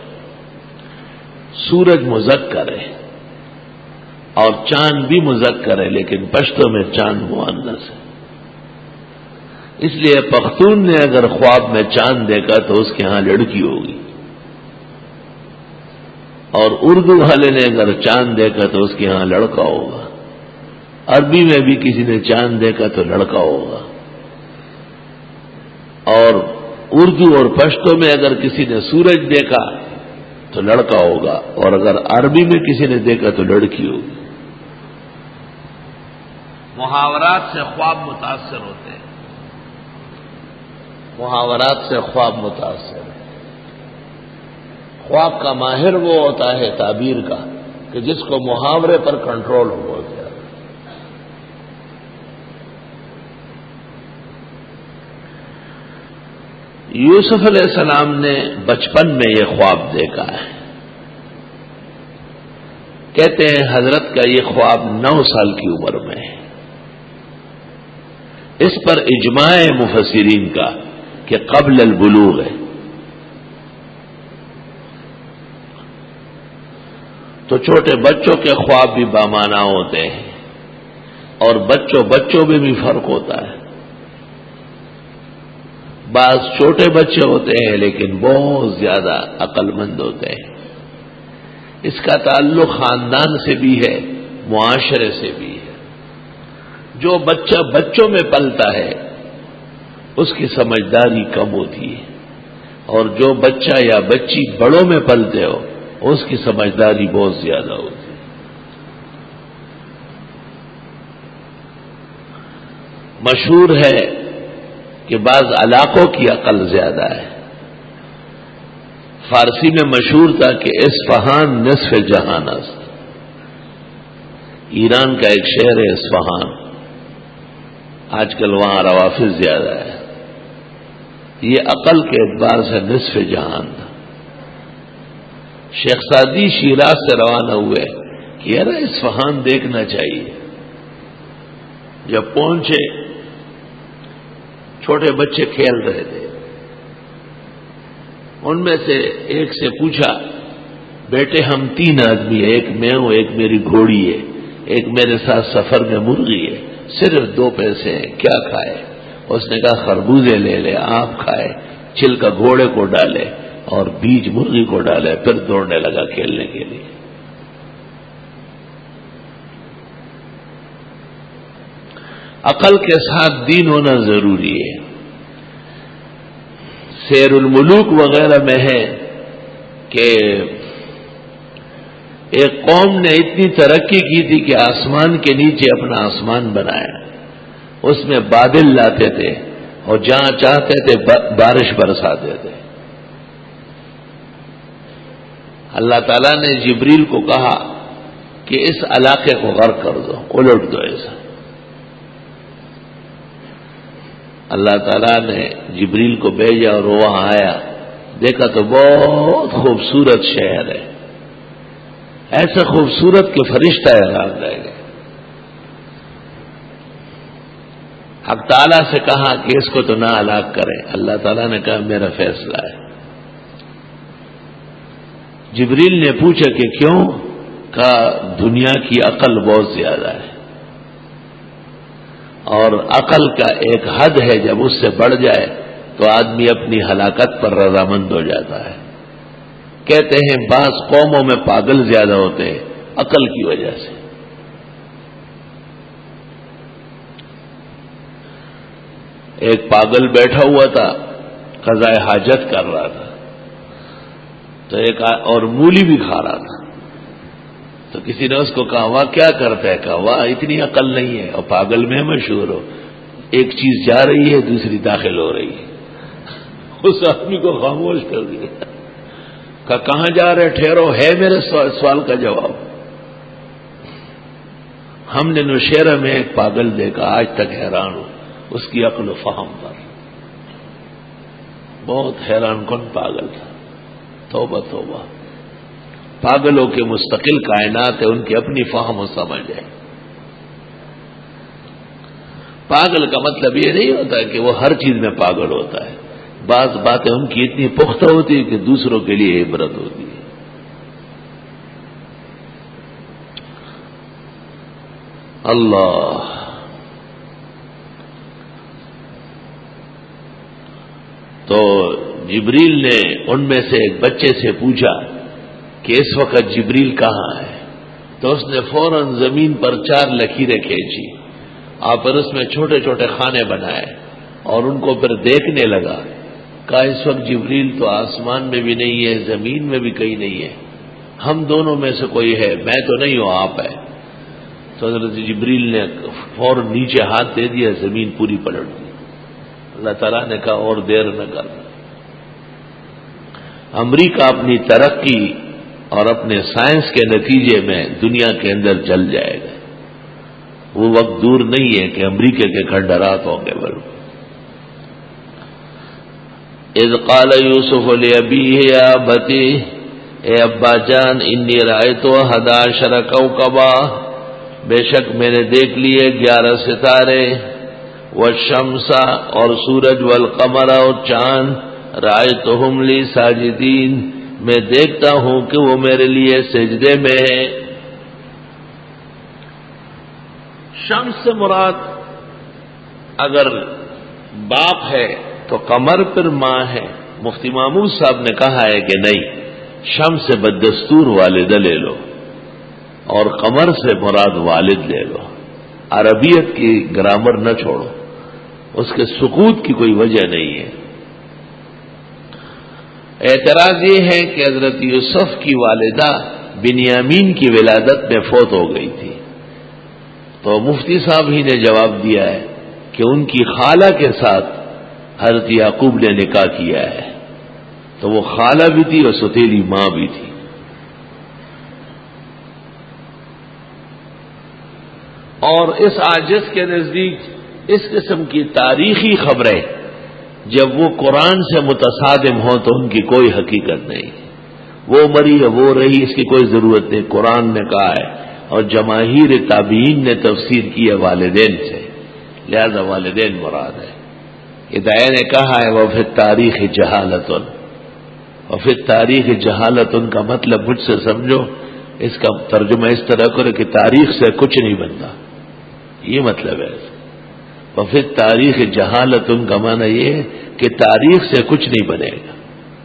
سورج مذکر ہے اور چاند بھی مذکر ہے, لیکن پشتو میں چاند مؤنث ہے. اس لیے پختون نے اگر خواب میں چاند دیکھا تو اس کے ہاں لڑکی ہوگی, اور اردو والے نے اگر چاند دیکھا تو اس کے ہاں لڑکا ہوگا. عربی میں بھی کسی نے چاند دیکھا تو لڑکا ہوگا. اور اردو اور پشتو میں اگر کسی نے سورج دیکھا تو لڑکا ہوگا، اور اگر عربی میں کسی نے دیکھا تو لڑکی ہوگی۔ محاورات سے خواب متاثر ہوتے ہیں، محاورات سے خواب متاثر ہے۔ خواب کا ماہر وہ ہوتا ہے تعبیر کا کہ جس کو محاورے پر کنٹرول ہو بہت زیادہ۔ یوسف علیہ السلام نے بچپن میں یہ خواب دیکھا ہے۔ کہتے ہیں حضرت کا یہ خواب نو سال کی عمر میں ہے۔ اس پر اجماع مفسرین کا کہ قبل البلوغ ہے۔ تو چھوٹے بچوں کے خواب بھی بامعنی ہوتے ہیں، اور بچوں بچوں میں بھی فرق ہوتا ہے۔ بعض چھوٹے بچے ہوتے ہیں لیکن بہت زیادہ عقل مند ہوتے ہیں۔ اس کا تعلق خاندان سے بھی ہے، معاشرے سے بھی ہے۔ جو بچہ بچوں میں پلتا ہے اس کی سمجھداری کم ہوتی ہے، اور جو بچہ یا بچی بڑوں میں پلتے ہو اس کی سمجھداری بہت زیادہ ہوتی ہے۔ مشہور ہے کہ بعض علاقوں کی عقل زیادہ ہے۔ فارسی میں مشہور تھا کہ اصفہان نصف جہان است۔ ایران کا ایک شہر ہے اصفہان، آج کل وہاں روافض زیادہ ہے۔ یہ عقل کے اعتبار سے نصف جہان تھا۔ شیخ سعدی شیراز سے روانہ ہوئے کہ یار اصفہان دیکھنا چاہیے۔ جب پہنچے چھوٹے بچے کھیل رہے تھے، ان میں سے ایک سے پوچھا بیٹے ہم تین آدمی ہیں، ایک میں ہوں، ایک میری گھوڑی ہے، ایک میرے ساتھ سفر میں مرغی ہے، صرف دو پیسے ہیں، کیا کھائے؟ اس نے کہا خربوزے لے لے، آپ کھائے، چھلکا گھوڑے کو ڈالے اور بیج مرغی کو ڈالے، پھر دوڑنے لگا کھیلنے کے لیے۔ عقل کے ساتھ دین ہونا ضروری ہے۔ سیر الملوک وغیرہ میں ہے کہ ایک قوم نے اتنی ترقی کی تھی کہ آسمان کے نیچے اپنا آسمان بنایا، اس میں بادل لاتے تھے اور جہاں چاہتے تھے بارش برساتے تھے۔ اللہ تعالیٰ نے جبریل کو کہا کہ اس علاقے کو غرق کر دو، الٹ دو ایسا۔ اللہ تعالیٰ نے جبریل کو بھیجا اور وہ وہاں آیا، دیکھا تو بہت خوبصورت شہر ہے، ایسا خوبصورت کہ فرشتہ حیران رہ گئے۔ حق تعالیٰ سے کہا کہ اس کو تو نہ ہلاک کرے، اللہ تعالیٰ نے کہا میرا فیصلہ ہے۔ جبریل نے پوچھا کہ کیوں؟ کہا دنیا کی عقل بہت زیادہ ہے، اور عقل کا ایک حد ہے، جب اس سے بڑھ جائے تو آدمی اپنی ہلاکت پر رضامند ہو جاتا ہے۔ کہتے ہیں بعض قوموں میں پاگل زیادہ ہوتے ہیں عقل کی وجہ سے۔ ایک پاگل بیٹھا ہوا تھا، قضاء حاجت کر رہا تھا، تو ایک اور مولی بھی کھا رہا تھا، تو کسی نے اس کو کہا واہ کیا کرتا ہے؟ کہا واہ اتنی عقل نہیں ہے، اور پاگل میں مشہور ہو، ایک چیز جا رہی ہے دوسری داخل ہو رہی ہے۔ اس آدمی کو خاموش کر دیا، کہا کہاں جا رہے؟ ٹھہرو، ہے میرے سوال کا جواب۔ ہم نے نوشہرہ میں ایک پاگل دیکھا، آج تک حیران ہوں اس کی عقل و فہم پر، بہت حیران کن پاگل تھا۔ توبہ توبہ، پاگلوں کے مستقل کائنات ہے، ان کی اپنی فہم و سمجھ ہے۔ پاگل کا مطلب یہ نہیں ہوتا کہ وہ ہر چیز میں پاگل ہوتا ہے، بعض باتیں ان کی اتنی پختہ ہوتی ہیں کہ دوسروں کے لیے عبرت ہوتی ہے۔ اللہ، تو جبریل نے ان میں سے ایک بچے سے پوچھا کہ اس وقت جبریل کہاں ہے؟ تو اس نے فوراً زمین پر چار لکیریں کھینچی اور پھر اس میں چھوٹے چھوٹے خانے بنائے اور ان کو پھر دیکھنے لگا کہا اس وقت جبریل تو آسمان میں بھی نہیں ہے، زمین میں بھی کہیں نہیں ہے، ہم دونوں میں سے کوئی ہے، میں تو نہیں ہوں آپ ہے۔ تو حضرت جبریل نے فوراً نیچے ہاتھ دے دیا، زمین پوری پلٹ دی۔ اللہ تعالیٰ نے کہا اور دیر نہ کر، امریکہ اپنی ترقی اور اپنے سائنس کے نتیجے میں دنیا کے اندر جل جائے گا، وہ وقت دور نہیں ہے کہ امریکہ کے کھنڈرات ہوں گے۔ بلکہ اذ قال یوسف لأبیہ یا ابتی، اے ابا جان انی رأیت احد عشر کوکبا، بے شک میں نے دیکھ لیے گیارہ ستارے، والشمس اور سورج، والقمر اور چاند، رأیتہم لی ساجدین، میں دیکھتا ہوں کہ وہ میرے لیے سجدے میں ہیں۔ شمس سے مراد اگر باپ ہے تو قمر پر ماں ہے۔ مفتی محمود صاحب نے کہا ہے کہ نہیں، شمس سے بددستور والدہ لے لو اور قمر سے مراد والد لے لو، عربیت کی گرامر نہ چھوڑو، اس کے سکوت کی کوئی وجہ نہیں ہے۔ اعتراض یہ ہے کہ حضرت یوسف کی والدہ بنیامین کی ولادت میں فوت ہو گئی تھی، تو مفتی صاحب ہی نے جواب دیا ہے کہ ان کی خالہ کے ساتھ حضرت یعقوب نے نکاح کیا ہے، تو وہ خالہ بھی تھی اور ستیلی ماں بھی تھی۔ اور اس عاجز کے نزدیک اس قسم کی تاریخی خبریں جب وہ قرآن سے متصادم ہوں تو ان کی کوئی حقیقت نہیں، وہ مری ہے وہ رہی، اس کی کوئی ضرورت نہیں، قرآن نے کہا ہے اور جماہیر تابعین نے تفسیر کی ہے والدین سے، لہذا والدین مراد ہے۔ ہدایہ نے کہا ہے وہ پھر تاریخ جہالتن، اور پھر تاریخ جہالتن کا مطلب مجھ سے سمجھو، اس کا ترجمہ اس طرح کرو کہ تاریخ سے کچھ نہیں بنتا، یہ مطلب ہے۔ اور پھر تاریخ جہالتن کا معنی یہ ہے کہ تاریخ سے کچھ نہیں بنے گا۔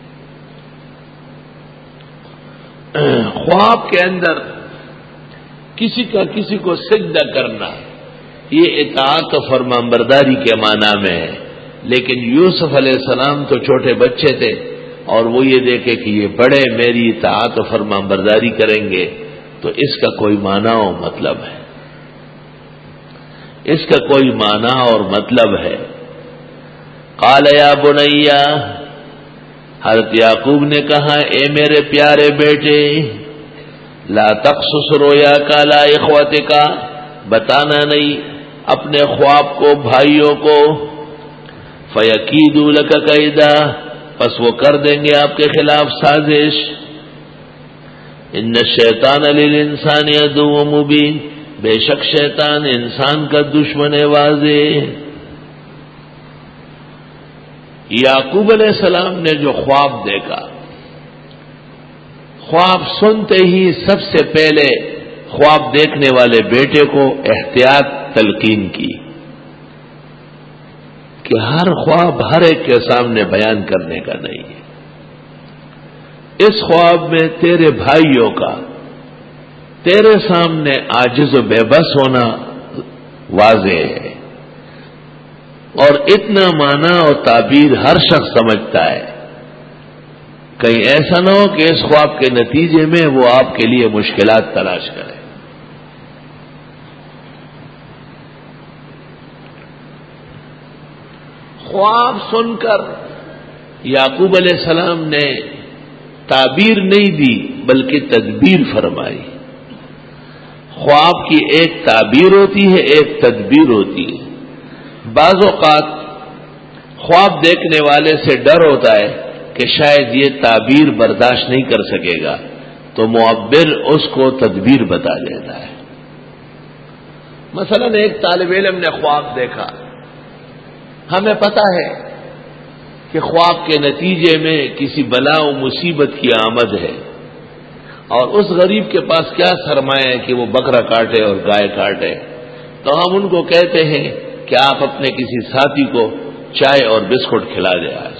خواب کے اندر کسی کا کسی کو سجدہ کرنا یہ اطاعت و فرمانبرداری کے معنی میں ہے، لیکن یوسف علیہ السلام تو چھوٹے بچے تھے اور وہ یہ دیکھے کہ یہ بڑے میری اطاعت و فرمانبرداری کریں گے، تو اس کا کوئی معنی اور مطلب ہے، اس کا کوئی معنی اور مطلب ہے۔ قال یا بنیا، حضرت یعقوب نے کہا اے میرے پیارے بیٹے، لا تقصص رؤیاک علی اخوتک، بتانا نہیں اپنے خواب کو بھائیوں کو، فیکیدوا لک کیدا، پس وہ کر دیں گے آپ کے خلاف سازش، ان الشیطان للانسان عدو مبین، بے شک شیطان انسان کا دشمن واضح۔ یعقوب علیہ السلام نے جو خواب دیکھا، خواب سنتے ہی سب سے پہلے خواب دیکھنے والے بیٹے کو احتیاط تلقین کی کہ ہر خواب ہر ایک کے سامنے بیان کرنے کا نہیں ہے، اس خواب میں تیرے بھائیوں کا تیرے سامنے عاجز و بے بس ہونا واضح ہے، اور اتنا معنی اور تعبیر ہر شخص سمجھتا ہے، کہیں ایسا نہ ہو کہ اس خواب کے نتیجے میں وہ آپ کے لیے مشکلات تلاش کرے۔ خواب سن کر یعقوب علیہ السلام نے تعبیر نہیں دی بلکہ تدبیر فرمائی۔ خواب کی ایک تعبیر ہوتی ہے، ایک تدبیر ہوتی ہے۔ بعض اوقات خواب دیکھنے والے سے ڈر ہوتا ہے کہ شاید یہ تعبیر برداشت نہیں کر سکے گا، تو معبر اس کو تدبیر بتا دیتا ہے۔ مثلا ایک طالب علم نے خواب دیکھا، ہمیں پتہ ہے کہ خواب کے نتیجے میں کسی بلا و مصیبت کی آمد ہے، اور اس غریب کے پاس کیا سرمایہ ہے کہ وہ بکرا کاٹے اور گائے کاٹے، تو ہم ان کو کہتے ہیں کہ آپ اپنے کسی ساتھی کو چائے اور بسکٹ کھلا دیں آج،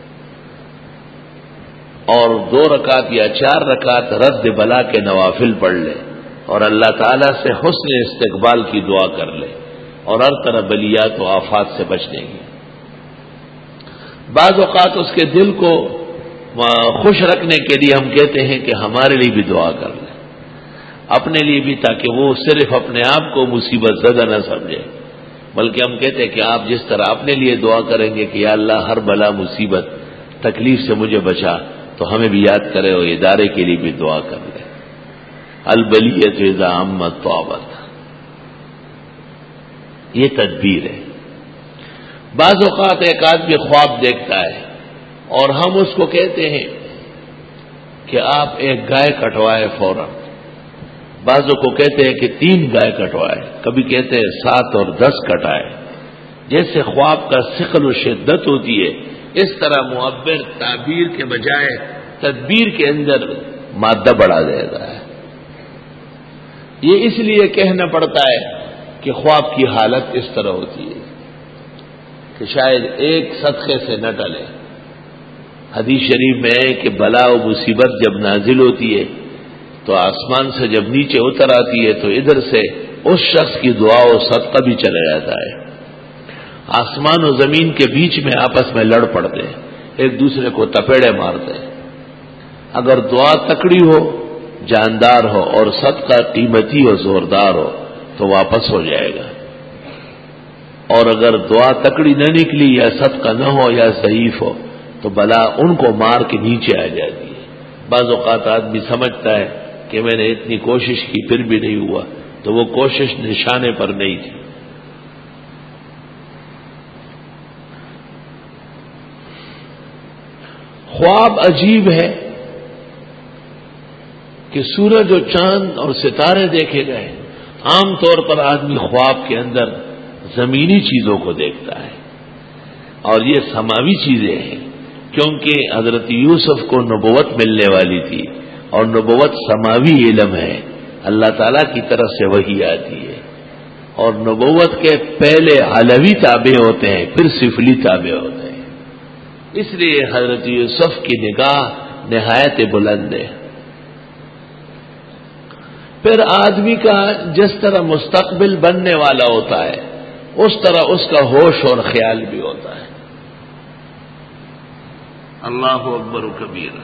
اور دو رکعت یا چار رکعت رد بلا کے نوافل پڑھ لے اور اللہ تعالیٰ سے حسن استقبال کی دعا کر لے اور ہر طرح بلیات و آفات سے بچنے کی۔ بعض اوقات اس کے دل کو خوش رکھنے کے لیے ہم کہتے ہیں کہ ہمارے لیے بھی دعا کر لیں، اپنے لیے بھی، تاکہ وہ صرف اپنے آپ کو مصیبت زدہ نہ سمجھے، بلکہ ہم کہتے ہیں کہ آپ جس طرح اپنے لیے دعا کریں گے کہ یا اللہ ہر بلا مصیبت تکلیف سے مجھے بچا، تو ہمیں بھی یاد کرے اور ادارے کے لیے بھی دعا کر لیں۔ البلیۃ اذا عمت طابت، یہ تدبیر ہے۔ بعض اوقات ایک آدمی خواب دیکھتا ہے اور ہم اس کو کہتے ہیں کہ آپ ایک گائے کٹوائے فوراً، بعضوں کو کہتے ہیں کہ تین گائے کٹوائے، کبھی کہتے ہیں سات اور دس کٹائے۔ جیسے خواب کا ثقل و شدت ہوتی ہے، اس طرح معبر تعبیر کے بجائے تدبیر کے اندر مادہ بڑھا دیتا ہے۔ یہ اس لیے کہنا پڑتا ہے کہ خواب کی حالت اس طرح ہوتی ہے کہ شاید ایک صدقے سے نہ ٹلے۔ حدیث شریف میں ہے کہ بلا و مصیبت جب نازل ہوتی ہے تو آسمان سے جب نیچے اتر آتی ہے تو ادھر سے اس شخص کی دعا و صدقہ بھی چلا جاتا ہے۔ آسمان و زمین کے بیچ میں آپس میں لڑ پڑتے ہیں، ایک دوسرے کو تپیڑے مارتے ہیں۔ اگر دعا تکڑی ہو، جاندار ہو اور صدقہ قیمتی اور زوردار ہو تو واپس ہو جائے گا، اور اگر دعا تکڑی نہ نکلی یا صدقہ نہ ہو یا ضعیف ہو تو بلا ان کو مار کے نیچے آ جاتی ہے۔ بعض اوقات آدمی سمجھتا ہے کہ میں نے اتنی کوشش کی پھر بھی نہیں ہوا، تو وہ کوشش نشانے پر نہیں تھی۔ خواب عجیب ہے کہ سورج و چاند اور ستارے دیکھے گئے۔ عام طور پر آدمی خواب کے اندر زمینی چیزوں کو دیکھتا ہے، اور یہ سماوی چیزیں ہیں، کیونکہ حضرت یوسف کو نبوت ملنے والی تھی، اور نبوت سماوی علم ہے، اللہ تعالیٰ کی طرف سے وحی آتی ہے، اور نبوت کے پہلے علوی تابع ہوتے ہیں، پھر سفلی تابع ہوتے ہیں۔ اس لیے حضرت یوسف کی نگاہ نہایت بلند ہے۔ پھر آدمی کا جس طرح مستقبل بننے والا ہوتا ہے اس طرح اس کا ہوش اور خیال بھی ہوتا ہے۔ اللہ اکبر کبیرہ۔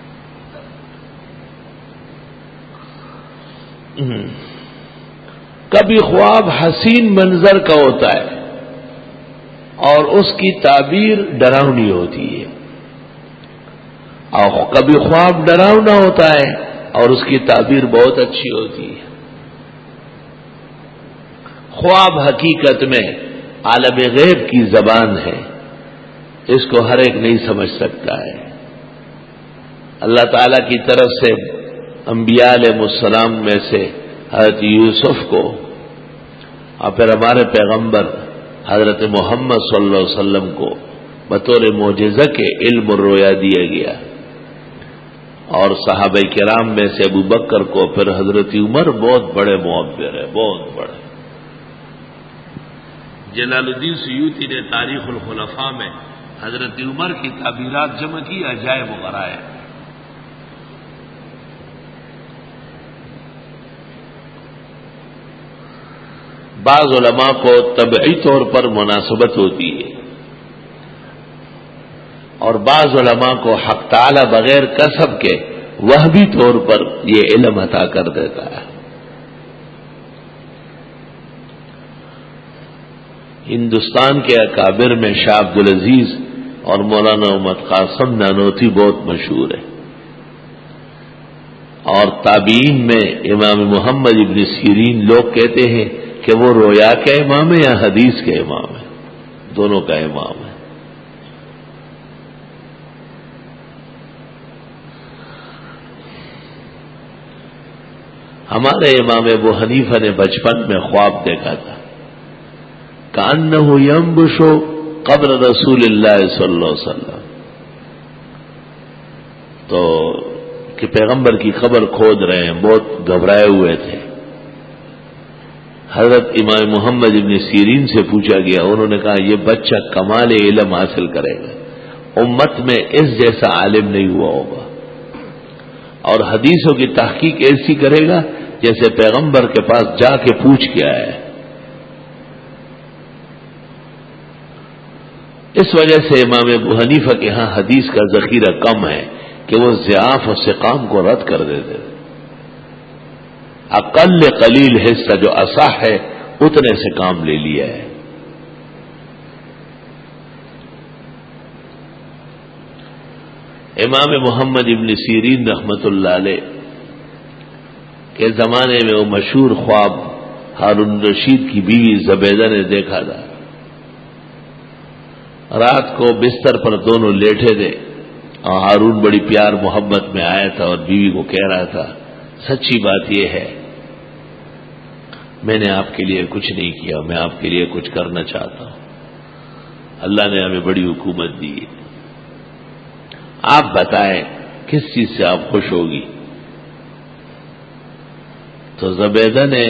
کبھی خواب حسین منظر کا ہوتا ہے اور اس کی تعبیر ڈراؤنی ہوتی ہے، اور کبھی خواب ڈراؤنا ہوتا ہے اور اس کی تعبیر بہت اچھی ہوتی ہے۔ خواب حقیقت میں عالم غیب کی زبان ہے، اس کو ہر ایک نہیں سمجھ سکتا ہے۔ اللہ تعالی کی طرف سے انبیاء علیہ السلام میں سے حضرت یوسف کو اور پھر ہمارے پیغمبر حضرت محمد صلی اللہ علیہ وسلم کو بطور معجزہ کے علم الرؤیا دیا گیا، اور صحابہ کرام میں سے ابو بکر کو، پھر حضرت عمر بہت بڑے معبر ہیں، بہت بڑے۔ جلال الدین سیوطی نے تاریخ الخلفاء میں حضرت عمر کی تعبیرات جمع کی، عجائب و غرائب۔ بعض علماء کو طبعی طور پر مناسبت ہوتی ہے، اور بعض علماء کو حق تعالی بغیر کسب کے وہبی طور پر یہ علم عطا کر دیتا ہے۔ ہندوستان کے اکابر میں شاہ عبدالعزیز اور مولانا محمد قاسم نانوتھی بہت مشہور ہے، اور تابعین میں امام محمد ابن سیرین لوگ کہتے ہیں کہ وہ رویا کا امام ہے یا حدیث کے امام ہے، دونوں کا امام ہے۔ ہمارے امام ابو حنیفہ نے بچپن میں خواب دیکھا تھا، کأنہ ینبش قبر رسول اللہ صلی اللہ علیہ وسلم، تو کہ پیغمبر کی قبر کھود رہے ہیں، بہت گھبرائے ہوئے تھے۔ حضرت امام محمد ابن سیرین سے پوچھا گیا، انہوں نے کہا یہ بچہ کمال علم حاصل کرے گا، امت میں اس جیسا عالم نہیں ہوا ہوگا، اور حدیثوں کی تحقیق ایسی کرے گا جیسے پیغمبر کے پاس جا کے پوچھ کے آیا ہے۔ اس وجہ سے امام ابو حنیفہ کے ہاں حدیث کا ذخیرہ کم ہے کہ وہ ضعاف اور سقام کو رد کر دیتے تھے. اقل قلیل حصہ جو اصح ہے اتنے سے کام لے لیا ہے. امام محمد ابن سیرین رحمت اللہ علیہ کے زمانے میں وہ مشہور خواب ہارون رشید کی بیوی زبیدہ نے دیکھا تھا. رات کو بستر پر دونوں لیٹے تھے اور ہارون بڑی پیار محبت میں آیا تھا اور بیوی کو کہہ رہا تھا سچی بات یہ ہے میں نے آپ کے لیے کچھ نہیں کیا، میں آپ کے لیے کچھ کرنا چاہتا ہوں. اللہ نے ہمیں بڑی حکومت دی، آپ بتائیں کس چیز سے آپ خوش ہوگی؟ تو زبیدہ نے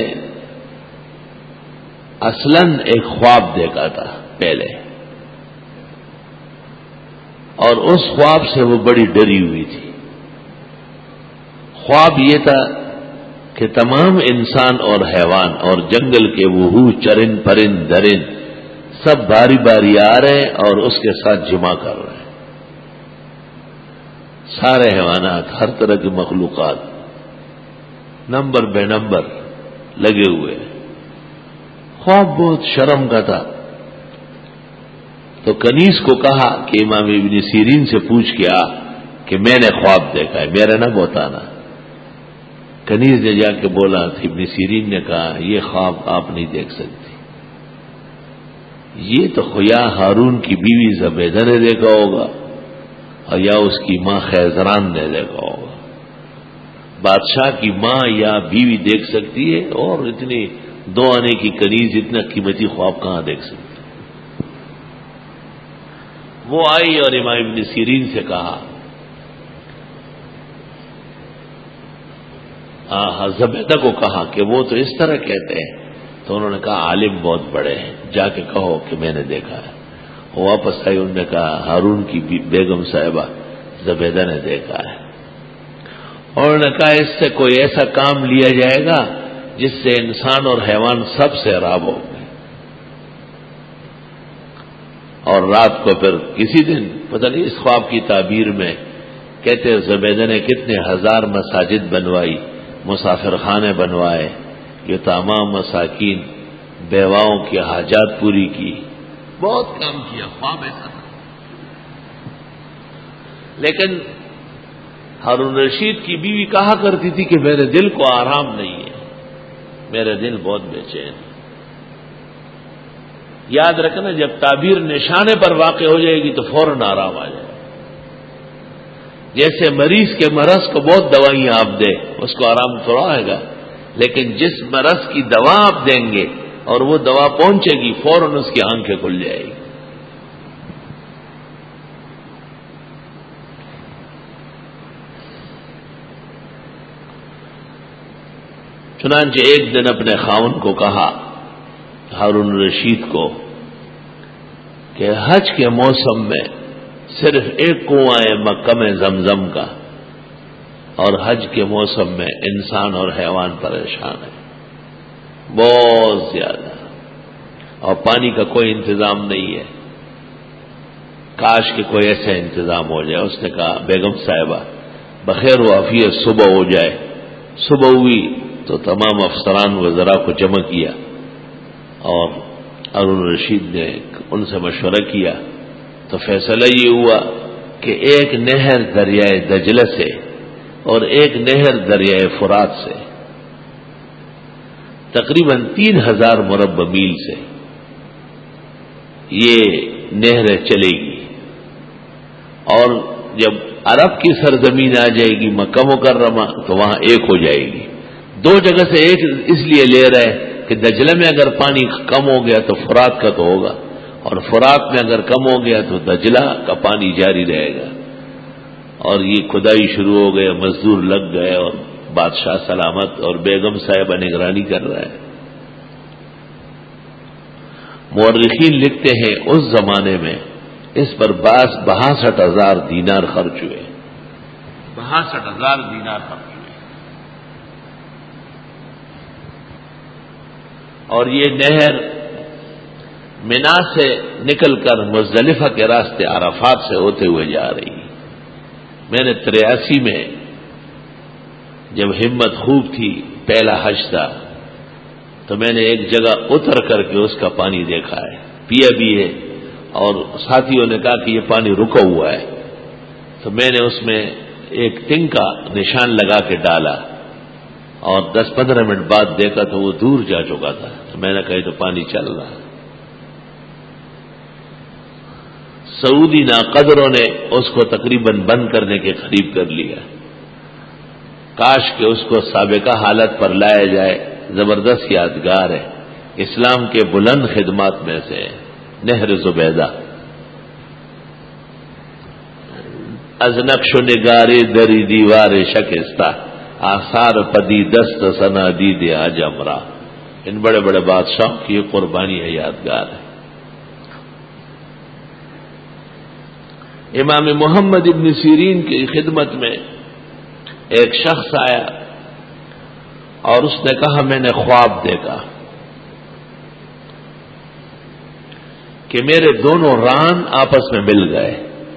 اصلاً ایک خواب دیکھا تھا پہلے، اور اس خواب سے وہ بڑی ڈری ہوئی تھی. خواب یہ تھا کہ تمام انسان اور حیوان اور جنگل کے وحوش چرند پرند درند سب باری باری آ رہے ہیں اور اس کے ساتھ جمع کر رہے ہیں. سارے حیوانات، ہر طرح کی مخلوقات نمبر بے نمبر لگے ہوئے. خواب بہت شرم کا تھا. تو کنیز کو کہا کہ امام ابن سیرین سے پوچھ کے آ کہ میں نے خواب دیکھا ہے، میرا نہ بتانا. کنیز نے جا کے بولا تو ابن سیرین نے کہا یہ خواب آپ نہیں دیکھ سکتی، یہ تو یا ہارون کی بیوی زبیدہ نے دیکھا ہوگا اور یا اس کی ماں خیزران نے دیکھا ہوگا. بادشاہ کی ماں یا بیوی دیکھ سکتی ہے اور اتنی دو آنے کی کنیز اتنا قیمتی خواب کہاں دیکھ سکتی؟ وہ آئی اور امام ابن سیرین سے کہا ہاں زبیدہ کو کہا کہ وہ تو اس طرح کہتے ہیں. تو انہوں نے کہا عالم بہت بڑے ہیں، جا کے کہو کہ میں نے دیکھا ہے. وہ واپس آئی، انہوں نے کہا ہارون کی بیگم صاحبہ زبیدہ نے دیکھا ہے. اور انہوں نے کہا اس سے کوئی ایسا کام لیا جائے گا جس سے انسان اور حیوان سب سے راب ہو گئے. اور رات کو پھر کسی دن پتہ نہیں اس خواب کی تعبیر میں کہتے زبیدہ نے کتنے ہزار مساجد بنوائی، مسافر خانے بنوائے، یہ تمام مساکین بیواؤں کی حاجات پوری کی، بہت کام کیا. خواب ایسا تھا. لیکن ہارون رشید کی بیوی کہا کرتی تھی کہ میرے دل کو آرام نہیں ہے، میرے دل بہت بے چین ہے. یاد رکھنا جب تعبیر نشانے پر واقع ہو جائے گی تو فوراً آرام آ جائے. جیسے مریض کے مرض کو بہت دوائیاں آپ دیں اس کو آرام تھوڑا آئے گا، لیکن جس مرض کی دوا آپ دیں گے اور وہ دوا پہنچے گی فوراً اس کی آنکھیں کھل جائے گی. چنانچہ ایک دن اپنے خاوند کو کہا ہارون رشید کو کہ حج کے موسم میں صرف ایک کنواں ہے مکہ میں زمزم کا، اور حج کے موسم میں انسان اور حیوان پریشان ہے بہت زیادہ، اور پانی کا کوئی انتظام نہیں ہے. کاش کہ کوئی ایسا انتظام ہو جائے. اس نے کہا بیگم صاحبہ بخیر و عافیت صبح ہو جائے. صبح ہوئی تو تمام افسران وزراء کو جمع کیا اور ہارون رشید نے ان سے مشورہ کیا تو فیصلہ یہ ہوا کہ ایک نہر دریائے دجلہ سے اور ایک نہر دریائے فرات سے تقریباً تین ہزار مربع میل سے یہ نہریں چلے گی، اور جب عرب کی سرزمین آ جائے گی مکہ مکرمہ تو وہاں ایک ہو جائے گی. دو جگہ سے ایک اس لیے لے رہے کہ دجلہ میں اگر پانی کم ہو گیا تو فرات کا تو ہوگا، اور فرات میں اگر کم ہو گیا تو دجلہ کا پانی جاری رہے گا. اور یہ کھدائی شروع ہو گئے، مزدور لگ گئے اور بادشاہ سلامت اور بیگم صاحبہ نگرانی کر رہا ہے. مورخین لکھتے ہیں اس زمانے میں اس پر باس باسٹھ ہزار دینار خرچ ہوئے. باسٹھ ہزار دینار خرچ ہوئے. اور یہ نہر منا سے نکل کر مزدلفہ کے راستے عرفات سے ہوتے ہوئے جا رہی. میں نے تریاسی میں جب ہمت خوب تھی، پہلا حج تھا، تو میں نے ایک جگہ اتر کر کے اس کا پانی دیکھا ہے، پیا بھی ہے، اور ساتھیوں نے کہا کہ یہ پانی رکا ہوا ہے، تو میں نے اس میں ایک تنگ کا نشان لگا کے ڈالا، اور دس پندرہ منٹ بعد دیکھا تو وہ دور جا چکا تھا. تو میں نے کہا تو پانی چل رہا ہے. سعودی ناقدروں نے اس کو تقریباً بند کرنے کے قریب کر لیا. کاش کہ اس کو سابقہ حالت پر لایا جائے. زبردست یادگار ہے، اسلام کے بلند خدمات میں سے نہر زبیدہ. از نقش و نگاری دری دیوار شکستہ، آثار پدی دست سنا دید آج امرا. ان بڑے بڑے بادشاہوں کی یہ قربانی ہے، یادگار ہے. امام محمد ابن سیرین کی خدمت میں ایک شخص آیا اور اس نے کہا میں نے خواب دیکھا کہ میرے دونوں ران آپس میں مل گئے.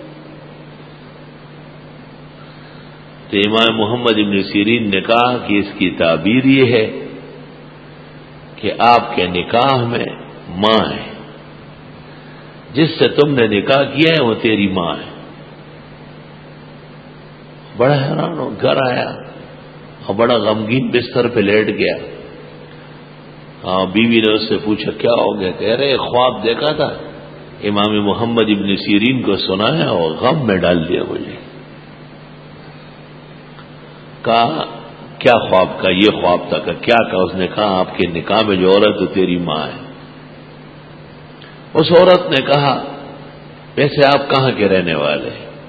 تو امام محمد ابن سیرین نے کہا کہ اس کی تعبیر یہ ہے کہ آپ کے نکاح میں ماں ہے، جس سے تم نے نکاح کیا ہے وہ تیری ماں ہے. بڑا حیران ہو، گھر آیا اور بڑا غمگین بستر پہ لیٹ گیا. ہاں، بیوی نے اس سے پوچھا کیا ہو گیا؟ کہہ رہے خواب دیکھا تھا، امام محمد ابن سیرین کو سنایا اور غم میں ڈال دیا مجھے. کہا کیا خواب کا؟ یہ خواب تھا. کہ کیا کہا؟ اس نے کہا آپ کے نکاح میں جو عورت ہے تیری ماں ہے. اس عورت نے کہا ویسے آپ کہاں کے رہنے والے؟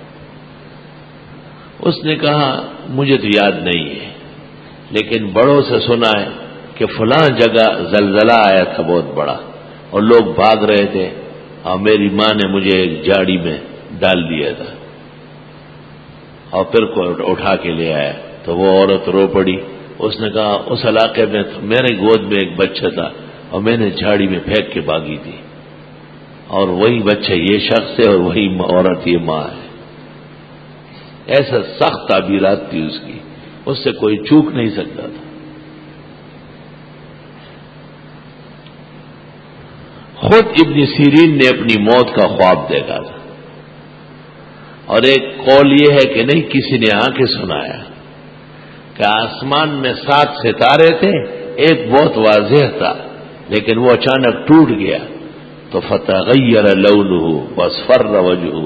اس نے کہا مجھے تو یاد نہیں ہے، لیکن بڑوں سے سنا ہے کہ فلاں جگہ زلزلہ آیا تھا بہت بڑا اور لوگ بھاگ رہے تھے، اور میری ماں نے مجھے ایک جاڑی میں ڈال دیا تھا اور پھر کو اٹھا کے لے آیا. تو وہ عورت رو پڑی. اس نے کہا اس علاقے میں میرے گود میں ایک بچہ تھا اور میں نے جھاڑی میں پھینک کے بھاگی تھی، اور وہی بچہ یہ شخص ہے اور وہی عورت یہ ماں ہے. ایسا سخت تعبیرات تھی اس کی، اس سے کوئی چوک نہیں سکتا تھا. خود ابن سیرین نے اپنی موت کا خواب دیکھا تھا، اور ایک قول یہ ہے کہ نہیں کسی نے آ کے سنایا کہ آسمان میں سات ستارے تھے، ایک بہت واضح تھا لیکن وہ اچانک ٹوٹ گیا تو فتغیر لونہ واصفر وجہہ،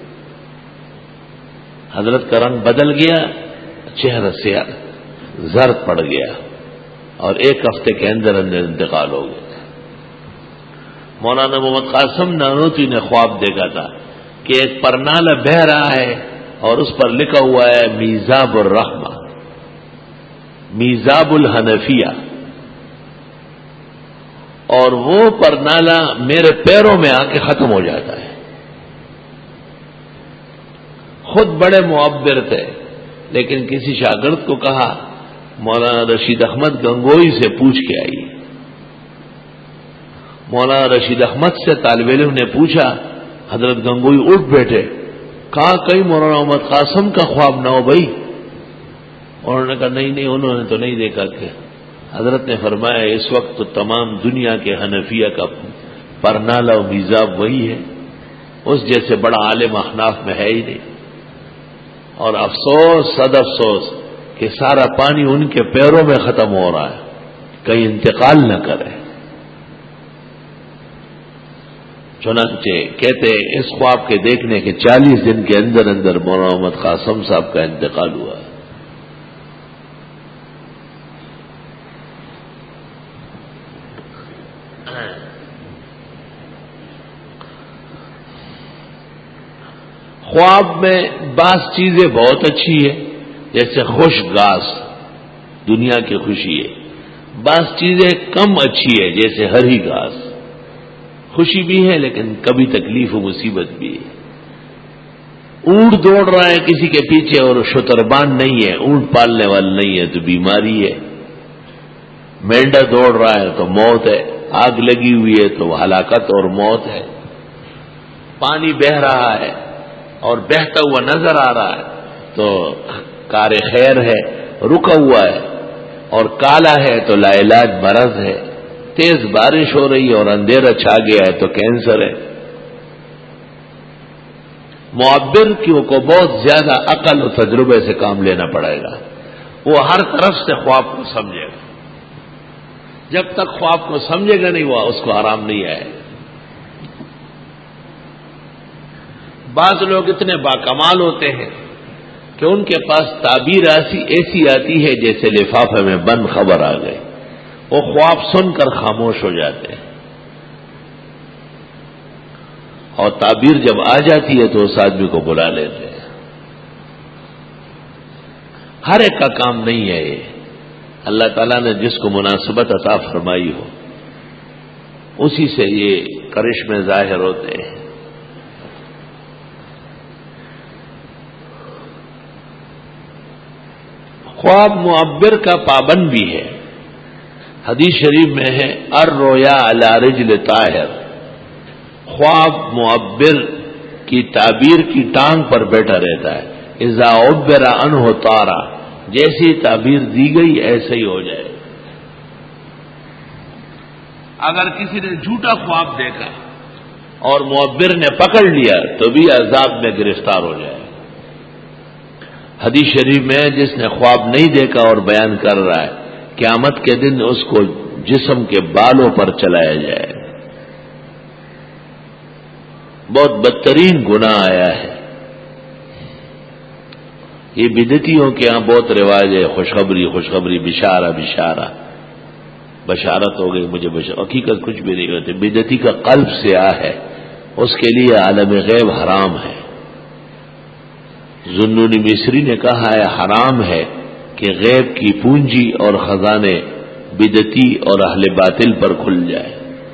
حضرت کا رنگ بدل گیا، چہرہ سے زرد پڑ گیا اور ایک ہفتے کے اندر اندر انتقال ہو گیا. مولانا محمد قاسم نانوتوی نے خواب دیکھا تھا کہ ایک پرنالہ بہ رہا ہے اور اس پر لکھا ہوا ہے میزاب الرحمہ، میزاب الحنفیہ، اور وہ پرنالہ میرے پیروں میں آ کے ختم ہو جاتا ہے. خود بڑے معبر تھے، لیکن کسی شاگرد کو کہا مولانا رشید احمد گنگوئی سے پوچھ کے آئیے. مولانا رشید احمد سے طالب علم نے پوچھا، حضرت گنگوئی اٹھ بیٹھے، کہا کہیں مولانا محمد قاسم کا خواب نہ ہو بھائی؟ انہوں نے کہا نہیں نہیں انہوں نے تو نہیں دیکھا. کہ حضرت نے فرمایا اس وقت تو تمام دنیا کے حنفیہ کا پرنالہ و میزاب وہی ہے، اس جیسے بڑا عالم احناف میں ہے ہی نہیں. اور افسوس صد افسوس کہ سارا پانی ان کے پیروں میں ختم ہو رہا ہے، کہیں انتقال نہ کرے. چنانچہ کہتے اس خواب کے دیکھنے کے چالیس دن کے اندر اندر مولانا محمد قاسم صاحب کا انتقال ہوا. خواب میں بعض چیزیں بہت اچھی ہے، جیسے خوش گاس دنیا کی خوشی ہے. بعض چیزیں کم اچھی ہے، جیسے ہری گاس خوشی بھی ہے لیکن کبھی تکلیف و مصیبت بھی ہے. اونٹ دوڑ رہا ہے کسی کے پیچھے اور شتربان نہیں ہے، اونٹ پالنے والا نہیں ہے تو بیماری ہے. مینڈا دوڑ رہا ہے تو موت ہے. آگ لگی ہوئی ہے تو ہلاکت اور موت ہے. پانی بہہ رہا ہے اور بہتا ہوا نظر آ رہا ہے تو کار خیر ہے، رکا ہوا ہے، اور کالا ہے تو لا علاج مرض ہے. تیز بارش ہو رہی ہے اور اندھیرا چھا گیا ہے تو کینسر ہے. معبر کیوں کو بہت زیادہ عقل و تجربے سے کام لینا پڑے گا. وہ ہر طرف سے خواب کو سمجھے گا. جب تک خواب کو سمجھے گا نہیں وہ اس کو آرام نہیں آئے. بعض لوگ اتنے باکمال ہوتے ہیں کہ ان کے پاس تعبیر ایسی ایسی آتی ہے جیسے لفافے میں بند خبر آ گئی. وہ خواب سن کر خاموش ہو جاتے ہیں، اور تعبیر جب آ جاتی ہے تو اس آدمی کو بلا لیتے ہیں. ہر ایک کا کام نہیں ہے یہ. اللہ تعالیٰ نے جس کو مناسبت عطا فرمائی ہو اسی سے یہ کرشمے ظاہر ہوتے ہیں. خواب معبر کا پابند بھی ہے. حدیث شریف میں ہے الرؤیا علی رجل طاہر، خواب معبر کی تعبیر کی ٹانگ پر بیٹھا رہتا ہے. اذا عبر عنہ طارا، جیسی تعبیر دی گئی ایسے ہی ہو جائے. اگر کسی نے جھوٹا خواب دیکھا اور معبر نے پکڑ لیا تو بھی عذاب میں گرفتار ہو جائے. حدیث شریف میں جس نے خواب نہیں دیکھا اور بیان کر رہا ہے قیامت کے دن اس کو جسم کے بالوں پر چلایا جائے. بہت بدترین گناہ آیا ہے. یہ بدعتیوں کے ہاں بہت رواج ہے، خوشخبری خوشخبری، بشارہ بشارہ، بشارت ہو گئی مجھے بشارت. حقیقت کچھ بھی نہیں ہوتی. بدعتی کا قلب سیاہ ہے، اس کے لیے عالم غیب حرام ہے. ذنون مصری نے کہا ہے حرام ہے کہ غیب کی پونجی اور خزانے بدعتی اور اہل باطل پر کھل جائے.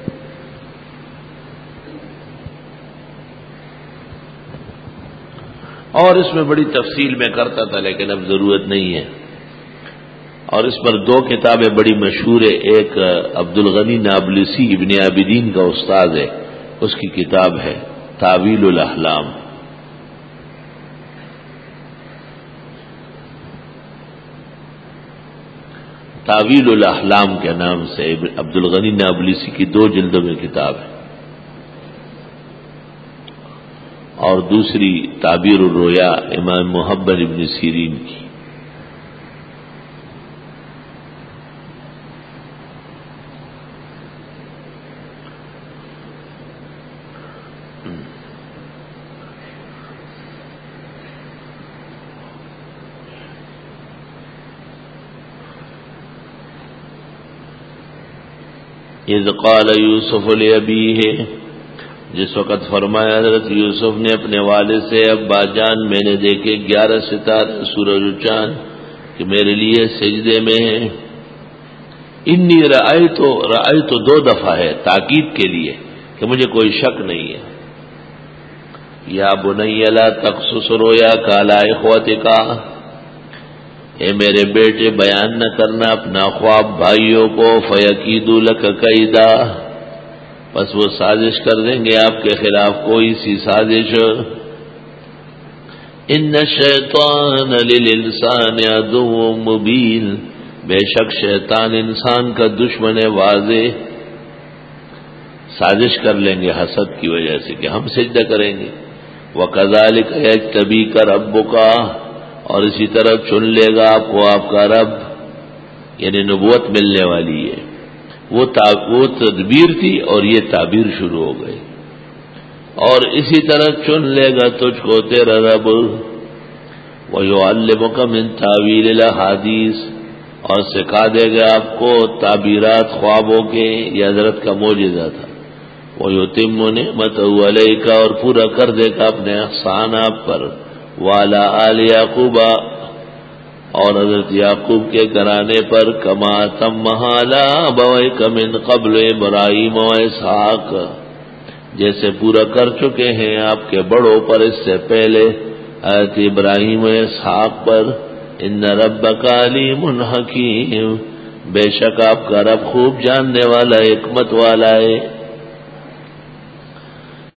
اور اس میں بڑی تفصیل میں کرتا تھا لیکن اب ضرورت نہیں ہے. اور اس پر دو کتابیں بڑی مشہور ہے. ایک عبد الغنی نابلسی ابن عابدین کا استاد ہے، اس کی کتاب ہے تعویل الاحلام. تعویل الاحلام کے نام سے عبد الغنی نابلسی کی دو جلدوں میں کتاب ہے. اور دوسری تعبیر الرؤیا امام محبت ابن سیرین کی. اذ قال یوسف لأبیہ، جس وقت فرمایا حضرت یوسف نے اپنے والد سے ابا جان میں نے دیکھے گیارہ ستارے سورج و چاند کہ میرے لیے سجدے میں ہیں. انی رأیت رأیت دو دفعہ ہے تاکید کے لیے کہ مجھے کوئی شک نہیں ہے. یا بنی لا تقصص رؤیاک علی اخوتک، اے میرے بیٹے بیان نہ کرنا اپنا خواب بھائیوں کو، فیکیدوا لک کیدا، بس وہ سازش کر دیں گے آپ کے خلاف کوئی سی سازش. ان الشیطان للانسان عدو مبین، بے شک شیطان انسان کا دشمن واضح. سازش کر لیں گے حسد کی وجہ سے کہ ہم سجدہ کریں گے. وَكَذَلِكَ يَجْتَبِيكَ رَبُّكَ، اور اسی طرح چن لے گا آپ کو آپ کا رب، یعنی نبوت ملنے والی ہے. وہ وہ تدبیر تھی اور یہ تعبیر شروع ہو گئی. اور اسی طرح چن لے گا تجھ کو تیرا رب. وَيُعَلِّمُكَ مِن تَأْوِيلِ الْأَحَادِيثِ، اور سکھا دے گا آپ کو تعبیرات خوابوں کے. یہ حضرت کا معجزہ تھا. وَيُتِمُّ نِعْمَتَهُ عَلَيْكَ، اور پورا کر دے گا اپنے احسان آپ پر. وَعَلَىٰ آلِ یعقوب، اور حضرت یعقوب کے گھرانے پر. کما تمہا علی ابویک من قبل ابراہیم و اسحاق، جیسے پورا کر چکے ہیں آپ کے بڑوں پر اس سے پہلے حضرت ابراہیم و اسحاق پر. ان ربک علیم حکیم، بے شک آپ کا رب خوب جاننے والا حکمت والا ہے.